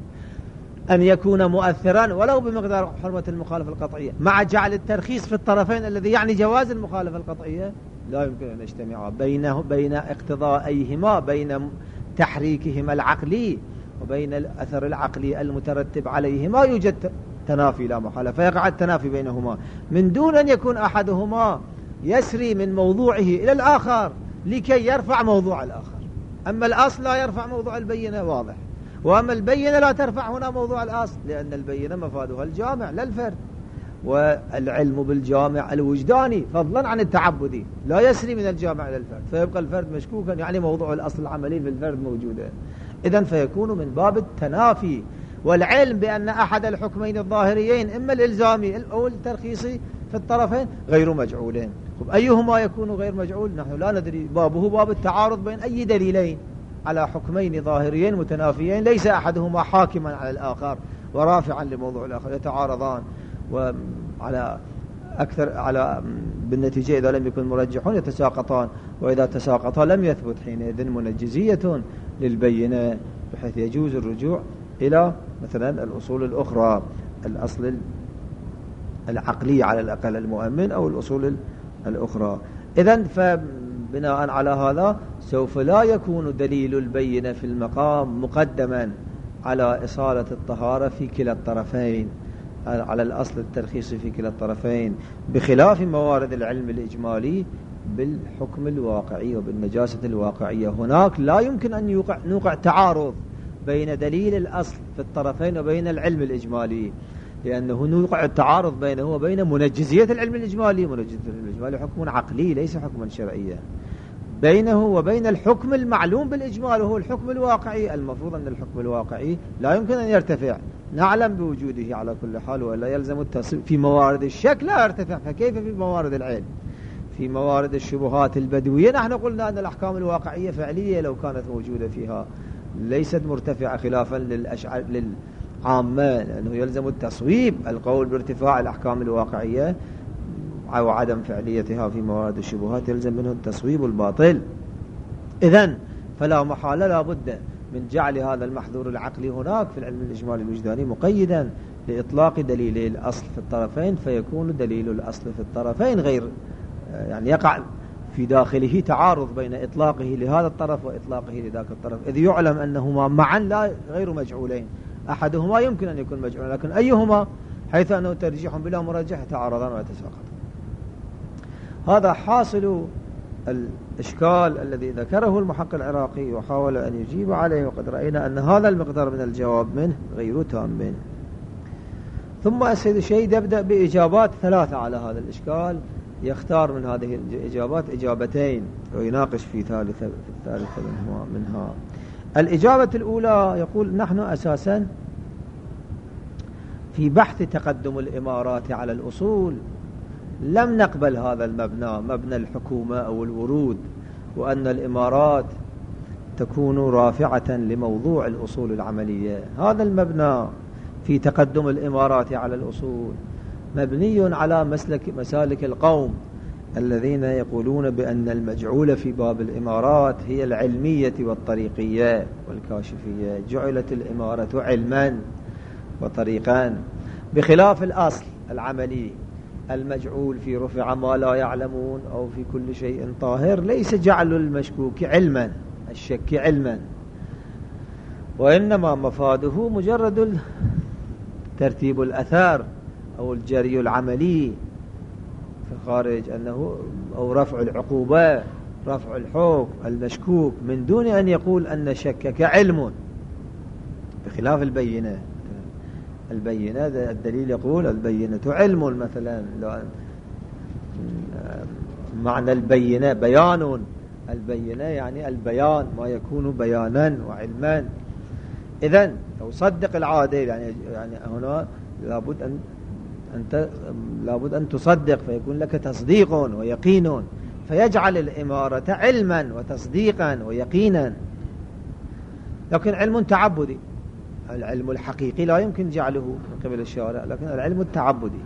أن يكون مؤثرا ولو بمقدار حرمة المخالفة القطعية، مع جعل الترخيص في الطرفين الذي يعني جواز المخالفة القطعية، لا يمكن أن يجتمع بين اقتضائيهما، بين تحريكهما العقلي وبين الأثر العقلي المترتب عليهما يوجد تنافي لا محالة، فيقع التنافي بينهما من دون أن يكون أحدهما يسري من موضوعه إلى الآخر لكي يرفع موضوع الآخر. أما الأصل لا يرفع موضوع البينة، واضح، وأما البينة لا ترفع هنا موضوع الأصل، لأن البينة مفادها الجامع لا الفرد، والعلم بالجامع الوجداني فضلا عن التعبدي لا يسري من الجامع إلى الفرد، فيبقى الفرد مشكوكا، يعني موضوع الأصل العملي في الفرد موجودا. إذن فيكون من باب التنافي، والعلم بأن أحد الحكمين الظاهريين إما الإلزامي أو الترخيصي في الطرفين غير مجعولين. أيهما يكون غير مجعول؟ نحن لا ندري، بابه باب التعارض بين أي دليلين على حكمين ظاهريين متنافيين ليس أحدهما حاكما على الآخر ورافعا لموضوع الآخر، يتعارضان، وعلى بالنتيجة إذا لم يكن مرجحون يتساقطان، وإذا تساقطا لم يثبت حينئذ منجزية للبينة، بحيث يجوز الرجوع إلى مثلا الأصول الأخرى، الأصل العقلي على الأقل المؤمن أو الأصول الأخرى. إذن فبناء على هذا سوف لا يكون دليل البينة في المقام مقدما على إصالة الطهارة في كلا الطرفين، على الأصل الترخيصي في كلا الطرفين، بخلاف موارد العلم الإجمالي بالحكم الواقعي وبالنجاسة الواقعية. هناك لا يمكن أن نوقع تعارض بين دليل الأصل في الطرفين وبين العلم الإجمالي، لأنه نوقع التعارض بينه وبين منجزية العلم الإجمالي. منجزية العلم الإجمالي حكم عقلي ليس حكما شرعيا، بينه وبين الحكم المعلوم بالإجمال وهو الحكم الواقعي. المفروض أن الحكم الواقعي لا يمكن أن يرتفع، نعلم بوجوده على كل حال، ولا يلزم التصريف في موارد الشك لا يرتفع، فكيف في موارد العلم؟ في موارد الشبهات البدوية نحن قلنا أن الأحكام الواقعية فعلية لو كانت موجودة فيها ليست مرتفعة، خلافا للعامة، لأنه يلزم التصويب، القول بارتفاع الأحكام الواقعية أو عدم فعليتها في موارد الشبهات يلزم منه التصويب الباطل. إذن فلا محالة لا بد من جعل هذا المحظور العقلي هناك في العلم الإجمالي الوجداني مقيدا لإطلاق دليل الأصل في الطرفين، فيكون دليل الأصل في الطرفين غير، يعني يقع في داخله تعارض بين إطلاقه لهذا الطرف وإطلاقه لذاك الطرف، إذ يعلم أنهما معا لا غير مجعولين، أحدهما يمكن أن يكون مجعول، لكن أيهما حيث أنه ترجيح بلا مرجح يتعارضان ويتساقطان. هذا حاصل الإشكال الذي ذكره المحقق العراقي وحاول أن يجيب عليه، وقد رأينا أن هذا المقدار من الجواب منه غير تام منه. ثم السيد الشهيد يبدأ بإجابات 3 على هذا الإشكال، يختار من هذه الإجابات إجابتين ويناقش في الثالثة منها. الإجابة الأولى يقول: نحن أساسا في بحث تقدم الإمارات على الأصول لم نقبل هذا المبنى، مبنى الحكومة أو الورود، وأن الإمارات تكون رافعة لموضوع الأصول العملية. هذا المبنى في تقدم الإمارات على الأصول مبني على مسالك القوم الذين يقولون بأن المجعول في باب الإمارات هي العلمية والطريقية والكاشفية. جعلت الإمارة علما وطريقا بخلاف الأصل العملي المجعول في رفع ما لا يعلمون أو في كل شيء طاهر. ليس جعل المشكوك علما، الشك علما، وإنما مفاده مجرد ترتيب الأثار أو الجري العملي في الخارج، أنه أو رفع العقوبة، رفع الحكم المشكوك، من دون أن يقول أن شكك علم، بخلاف البينة. البينة الدليل يقول البينة علم مثلا، معنى البينة بيان، البينة يعني البيان، ما يكون بيانا وعلما. إذن لو صدق العادل يعني هنا لابد أن تصدق، فيكون لك تصديق ويقين، فيجعل الإمارة علما وتصديقا ويقينا. لكن علم تعبدي، العلم الحقيقي لا يمكن جعله من قبل الشارع، لكن العلم التعبدي،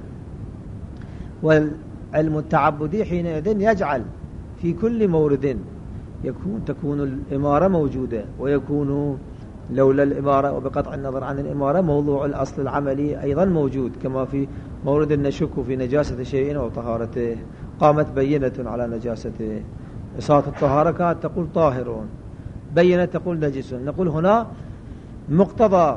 والعلم التعبدي حينئذ يجعل في كل مورد تكون الإمارة موجودة، ويكون لولا الإمارة وبقطع النظر عن الإمارة موضوع الأصل العملي أيضا موجود، كما في مورد نشك في نجاسة شيء أو طهارته، قامت بينة على نجاسته. إصالة الطهارة كانت تقول طاهرون، بينة تقول نجس. نقول هنا مقتضى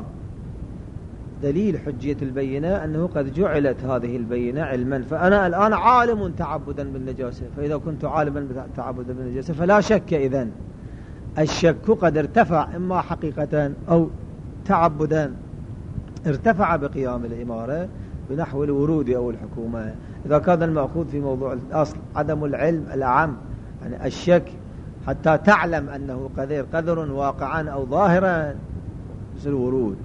دليل حجية البينة أنه قد جعلت هذه البينة علما، فأنا الآن عالم تعبدا بالنجاسة، فإذا كنت عالما تعبدا بالنجاسة فلا شك. إذن الشك قد ارتفع إما حقيقة أو تعبدا، ارتفع بقيام الإمارة بنحو الورود أو الحكومة. إذا كان المأخوذ في موضوع الأصل عدم العلم الأعم، يعني الشك حتى تعلم أنه قدر واقعا أو ظاهرا، مثل الورود،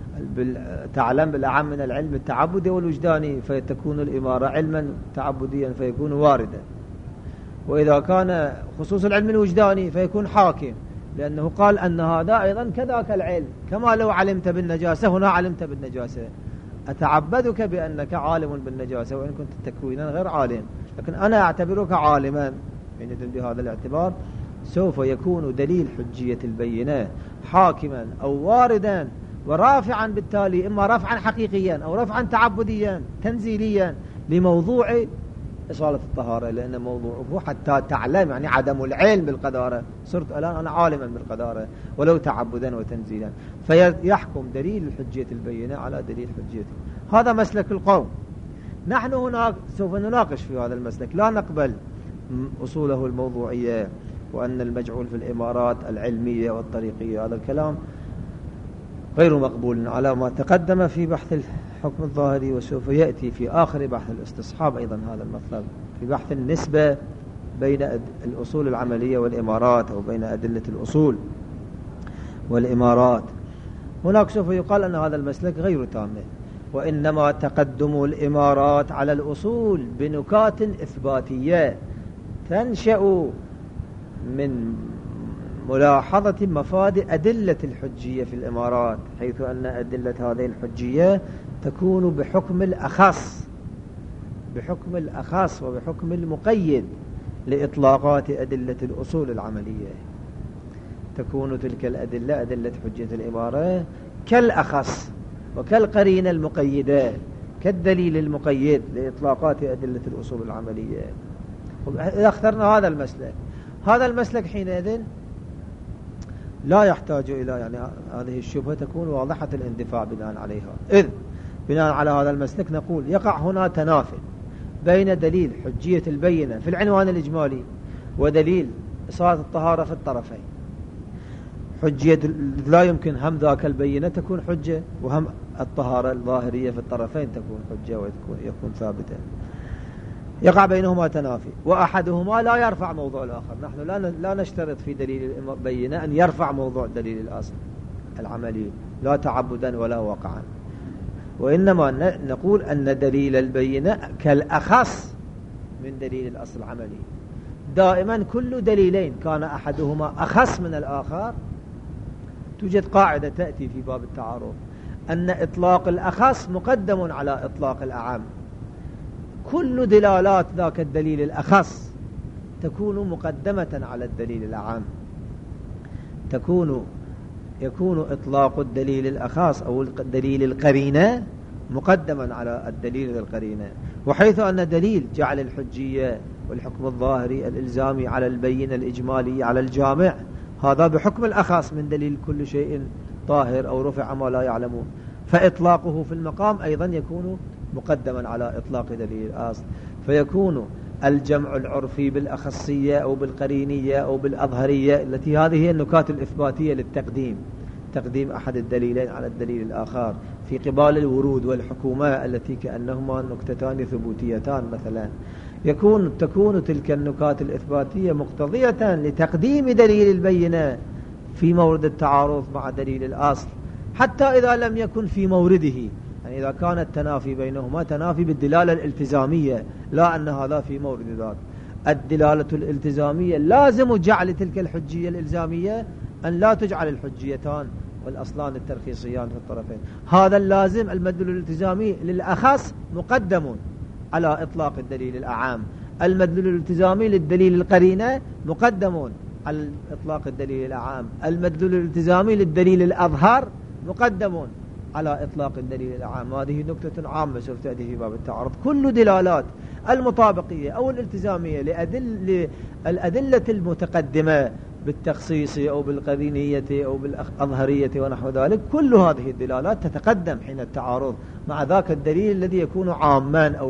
تعلم بالأعم من العلم التعبدي والوجداني، فتكون الإمارة علما تعبديا فيكون واردا. وإذا كان خصوص العلم الوجداني فيكون حاكم، لأنه قال أن هذا أيضا كذاك العلم، كما لو علمت بالنجاسة هنا علمت بالنجاسة، أتعبدك بأنك عالم بالنجاسة وإن كنت تكوينا غير عالم، لكن أنا أعتبرك عالما. من بهذا الاعتبار سوف يكون دليل حجية البينة حاكما أو واردا ورافعا، بالتالي إما رفعا حقيقيا أو رفعا تعبديا تنزيليا لموضوع إصالة الطهارة، لأن موضوعه حتى تعلم، يعني عدم العلم بالقدارة، صرت الآن أنا عالما بالقدارة ولو تعبدا وتنزيلا، فيحكم دليل حجية البينة على دليل حجيته. هذا مسلك القوم. نحن هنا سوف نناقش في هذا المسلك، لا نقبل أصوله الموضوعية وأن المجعول في الإمارات العلمية والطريقية. هذا الكلام غير مقبول على ما تقدم في بحث الحكم الظاهري، وسوف يأتي في آخر بحث الاستصحاب أيضا هذا المطلب، في بحث النسبة بين الأصول العملية والإمارات، أو بين أدلة الأصول والإمارات. هناك سوف يقال أن هذا المسلك غير تام، وإنما تقدم الإمارات على الأصول بنكات إثباتية تنشأ من ملاحظة مفاد أدلة الحجية في الإمارات، حيث أن أدلة هذه الحجية تكون بحكم الأخص وبحكم المقيد لإطلاقات أدلة الأصول العملية. تكون تلك الأدلة أدلة حجية الإمارة كالأخص وكالقرينة المقيدة، كالدليل المقيد لإطلاقات أدلة الأصول العملية. إذا اخترنا هذا المسلك حينئذ لا يحتاج إلى، يعني هذه الشبهة تكون واضحة الاندفاع بناء عليها. إذ بناء على هذا المسلك نقول يقع هنا تنافي بين دليل حجية البينة في العنوان الإجمالي ودليل إصالة الطهارة في الطرفين. حجية لا يمكن هم ذاك البينة تكون حجة وهم الطهارة الظاهرية في الطرفين تكون حجة ويكون ثابتة. يقع بينهما تنافي، وأحدهما لا يرفع موضوع الآخر. نحن لا نشترط في دليل البينة أن يرفع موضوع دليل الأصل العملي، لا تعبدا ولا وقعا، وإنما نقول أن دليل البينة كالأخص من دليل الأصل العملي. دائما كل دليلين كان أحدهما أخص من الآخر توجد قاعدة تأتي في باب التعارض، أن إطلاق الأخص مقدم على إطلاق الأعم. كل دلالات ذاك الدليل الأخص تكون مقدمة على الدليل الأعم. يكون إطلاق الدليل الأخص أو الدليل القرينة مقدما على الدليل القرينة، وحيث أن دليل جعل الحجية والحكم الظاهري الإلزامي على البينة الإجمالي على الجامع هذا بحكم الأخص من دليل كل شيء طاهر أو رفع ما لا يعلمون، فإطلاقه في المقام أيضا يكون مقدما على إطلاق دليل الأصل، فيكون الجمع العرفي بالأخصية أو بالقرينية أو بالأظهرية التي هذه هي النكات الإثباتية للتقديم، تقديم أحد الدليلين على الدليل الآخر في قبال الورود والحكومة التي كأنهما نكتتان ثبوتيتان مثلا، تكون تلك النكات الإثباتية مقتضية لتقديم دليل البينة في مورد التعارض مع دليل الأصل، حتى إذا لم يكن في مورده، يعني إذا كان التنافي بينهما تنافي بالدلالة الالتزامية لا أن هذا في مورد ذاك. الدلالة الالتزامية لازم جعل تلك الحجية الإلزامية أن لا تجعل الحجيتان والأصلان الترخيصيان في الطرفين، هذا اللازم المدلول الالتزامي للأخص مقدم على إطلاق الدليل الأعام، المدلول الالتزامي للدليل القرينة مقدم على إطلاق الدليل الأعام، المدلول الالتزامي للدليل الأظهر مقدم على إطلاق الدليل الأعام. هذه نكتة عامة سوف تأتي في باب التعارض. كل دلالات المطابقية أو الالتزامية للأدلة المتقدمة بالتخصيص أو بالقرينية أو بالأظهرية ونحو ذلك، كل هذه الدلالات تتقدم حين التعارض مع ذاك الدليل الذي يكون عاما أو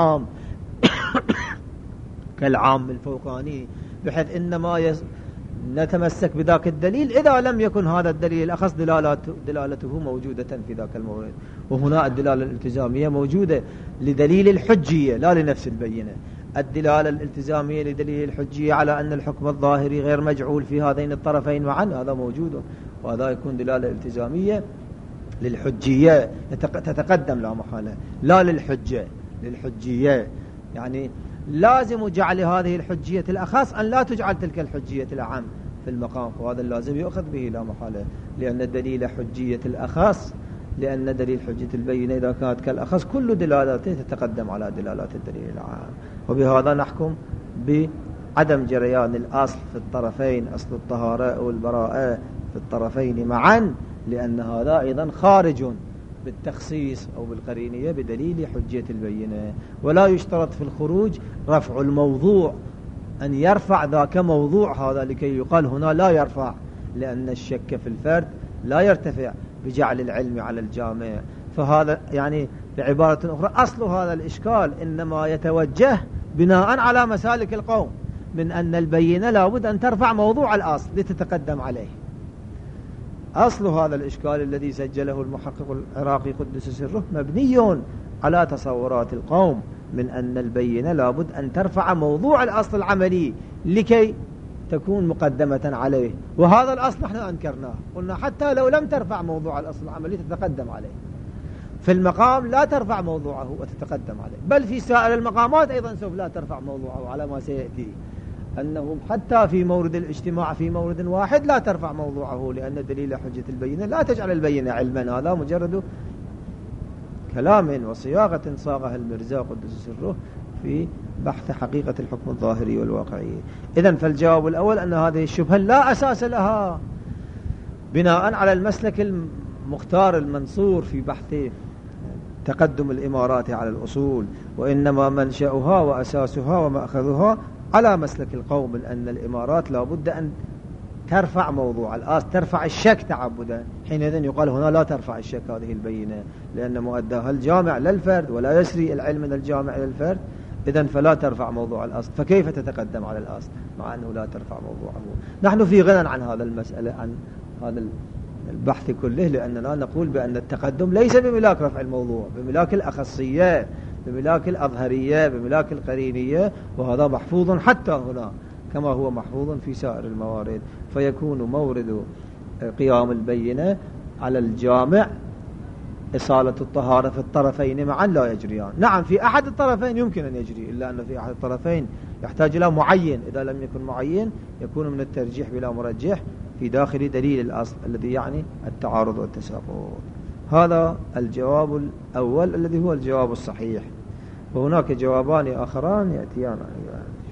كالعام الفوقاني، بحيث إنما نتمسك بذاك الدليل إذا لم يكن هذا الدليل الأخص دلالته موجودة في ذاك المورد. وهنا الدلالة الالتزامية موجودة لدليل الحجية لا لنفس البينة. الدلالة الالتزامية لدليل الحجية على أن الحكم الظاهري غير مجعول في هذين الطرفين معا هذا موجود، وهذا يكون دلالة التزامية للحجية تتقدم لا محالة، لا للحجية، يعني لازم جعل هذه الحجية الأخص أن لا تجعل تلك الحجية الأعم في المقام، وهذا اللازم يؤخذ به لا محالة، لأن دليل حجية الأخص، لأن دليل حجية البينة إذا كانت كالأخص كل دلالاته تتقدم على دلالات الدليل العام. وبهذا نحكم بعدم جريان الأصل في الطرفين، أصل الطهارة أو البراءة في الطرفين معا، لأن هذا أيضا خارج بالتخصيص أو بالقرينية بدليل حجية البينة. ولا يشترط في الخروج رفع الموضوع، أن يرفع ذاك موضوع هذا لكي يقال هنا لا يرفع، لأن الشك في الفرد لا يرتفع بجعل العلم على الجامع. فهذا يعني بعبارة أخرى أصل هذا الإشكال إنما يتوجه بناء على مسالك القوم من أن البينة لابد أن ترفع موضوع الأصل لتتقدم عليه. أصل هذا الإشكال الذي سجله المحقق العراقي قدس سره مبني على تصورات القوم من أن البينة لابد أن ترفع موضوع الأصل العملي لكي تكون مقدمة عليه، وهذا الأصل نحن أنكرناه، قلنا حتى لو لم ترفع موضوع الأصل العملي تتقدم عليه، في المقام لا ترفع موضوعه وتتقدم عليه، بل في سائر المقامات أيضا سوف لا ترفع موضوعه على ما سيأتي، أنه حتى في مورد الاجتماع في مورد واحد لا ترفع موضوعه، لأن دليل حجة البينة لا تجعل البينة علما، هذا مجرد كلام وصياغة صاغها المرزا قدس سره في بحث حقيقة الحكم الظاهري والواقعي. إذن فالجواب الأول أن هذه الشبهة لا أساس لها بناء على المسلك المختار المنصور في بحث تقدم الإمارات على الأصول، وإنما منشأها وأساسها ومأخذها على مسلك القوم من أن الإمارات لابد أن ترفع موضوع الأصل، ترفع الشك تعبدا، حينئذ يقال هنا لا ترفع الشك هذه البينة، لأن مؤداها الجامع للفرد ولا يسري العلم من الجامع إلى الفرد، إذن فلا ترفع موضوع الأصل، فكيف تتقدم على الأصل مع أنه لا ترفع موضوعه؟ نحن في غنى عن هذا المسألة، عن هذا البحث كله، لأننا نقول بأن التقدم ليس بملاك رفع الموضوع، بملاك الأخصية، بملاك الأظهرية، بملاك القرينية، وهذا محفوظ حتى هنا كما هو محفوظ في سائر الموارد. فيكون مورد قيام البينة على الجامع إصالة الطهارة في الطرفين معا لا يجريان. نعم في أحد الطرفين يمكن أن يجري، إلا أن في أحد الطرفين يحتاج إلى معين، إذا لم يكن معين يكون من الترجيح بلا مرجح في داخل دليل الأصل الذي يعني التعارض والتساقط. هذا الجواب الأول الذي هو الجواب الصحيح. وهناك جوابان آخران يأتيان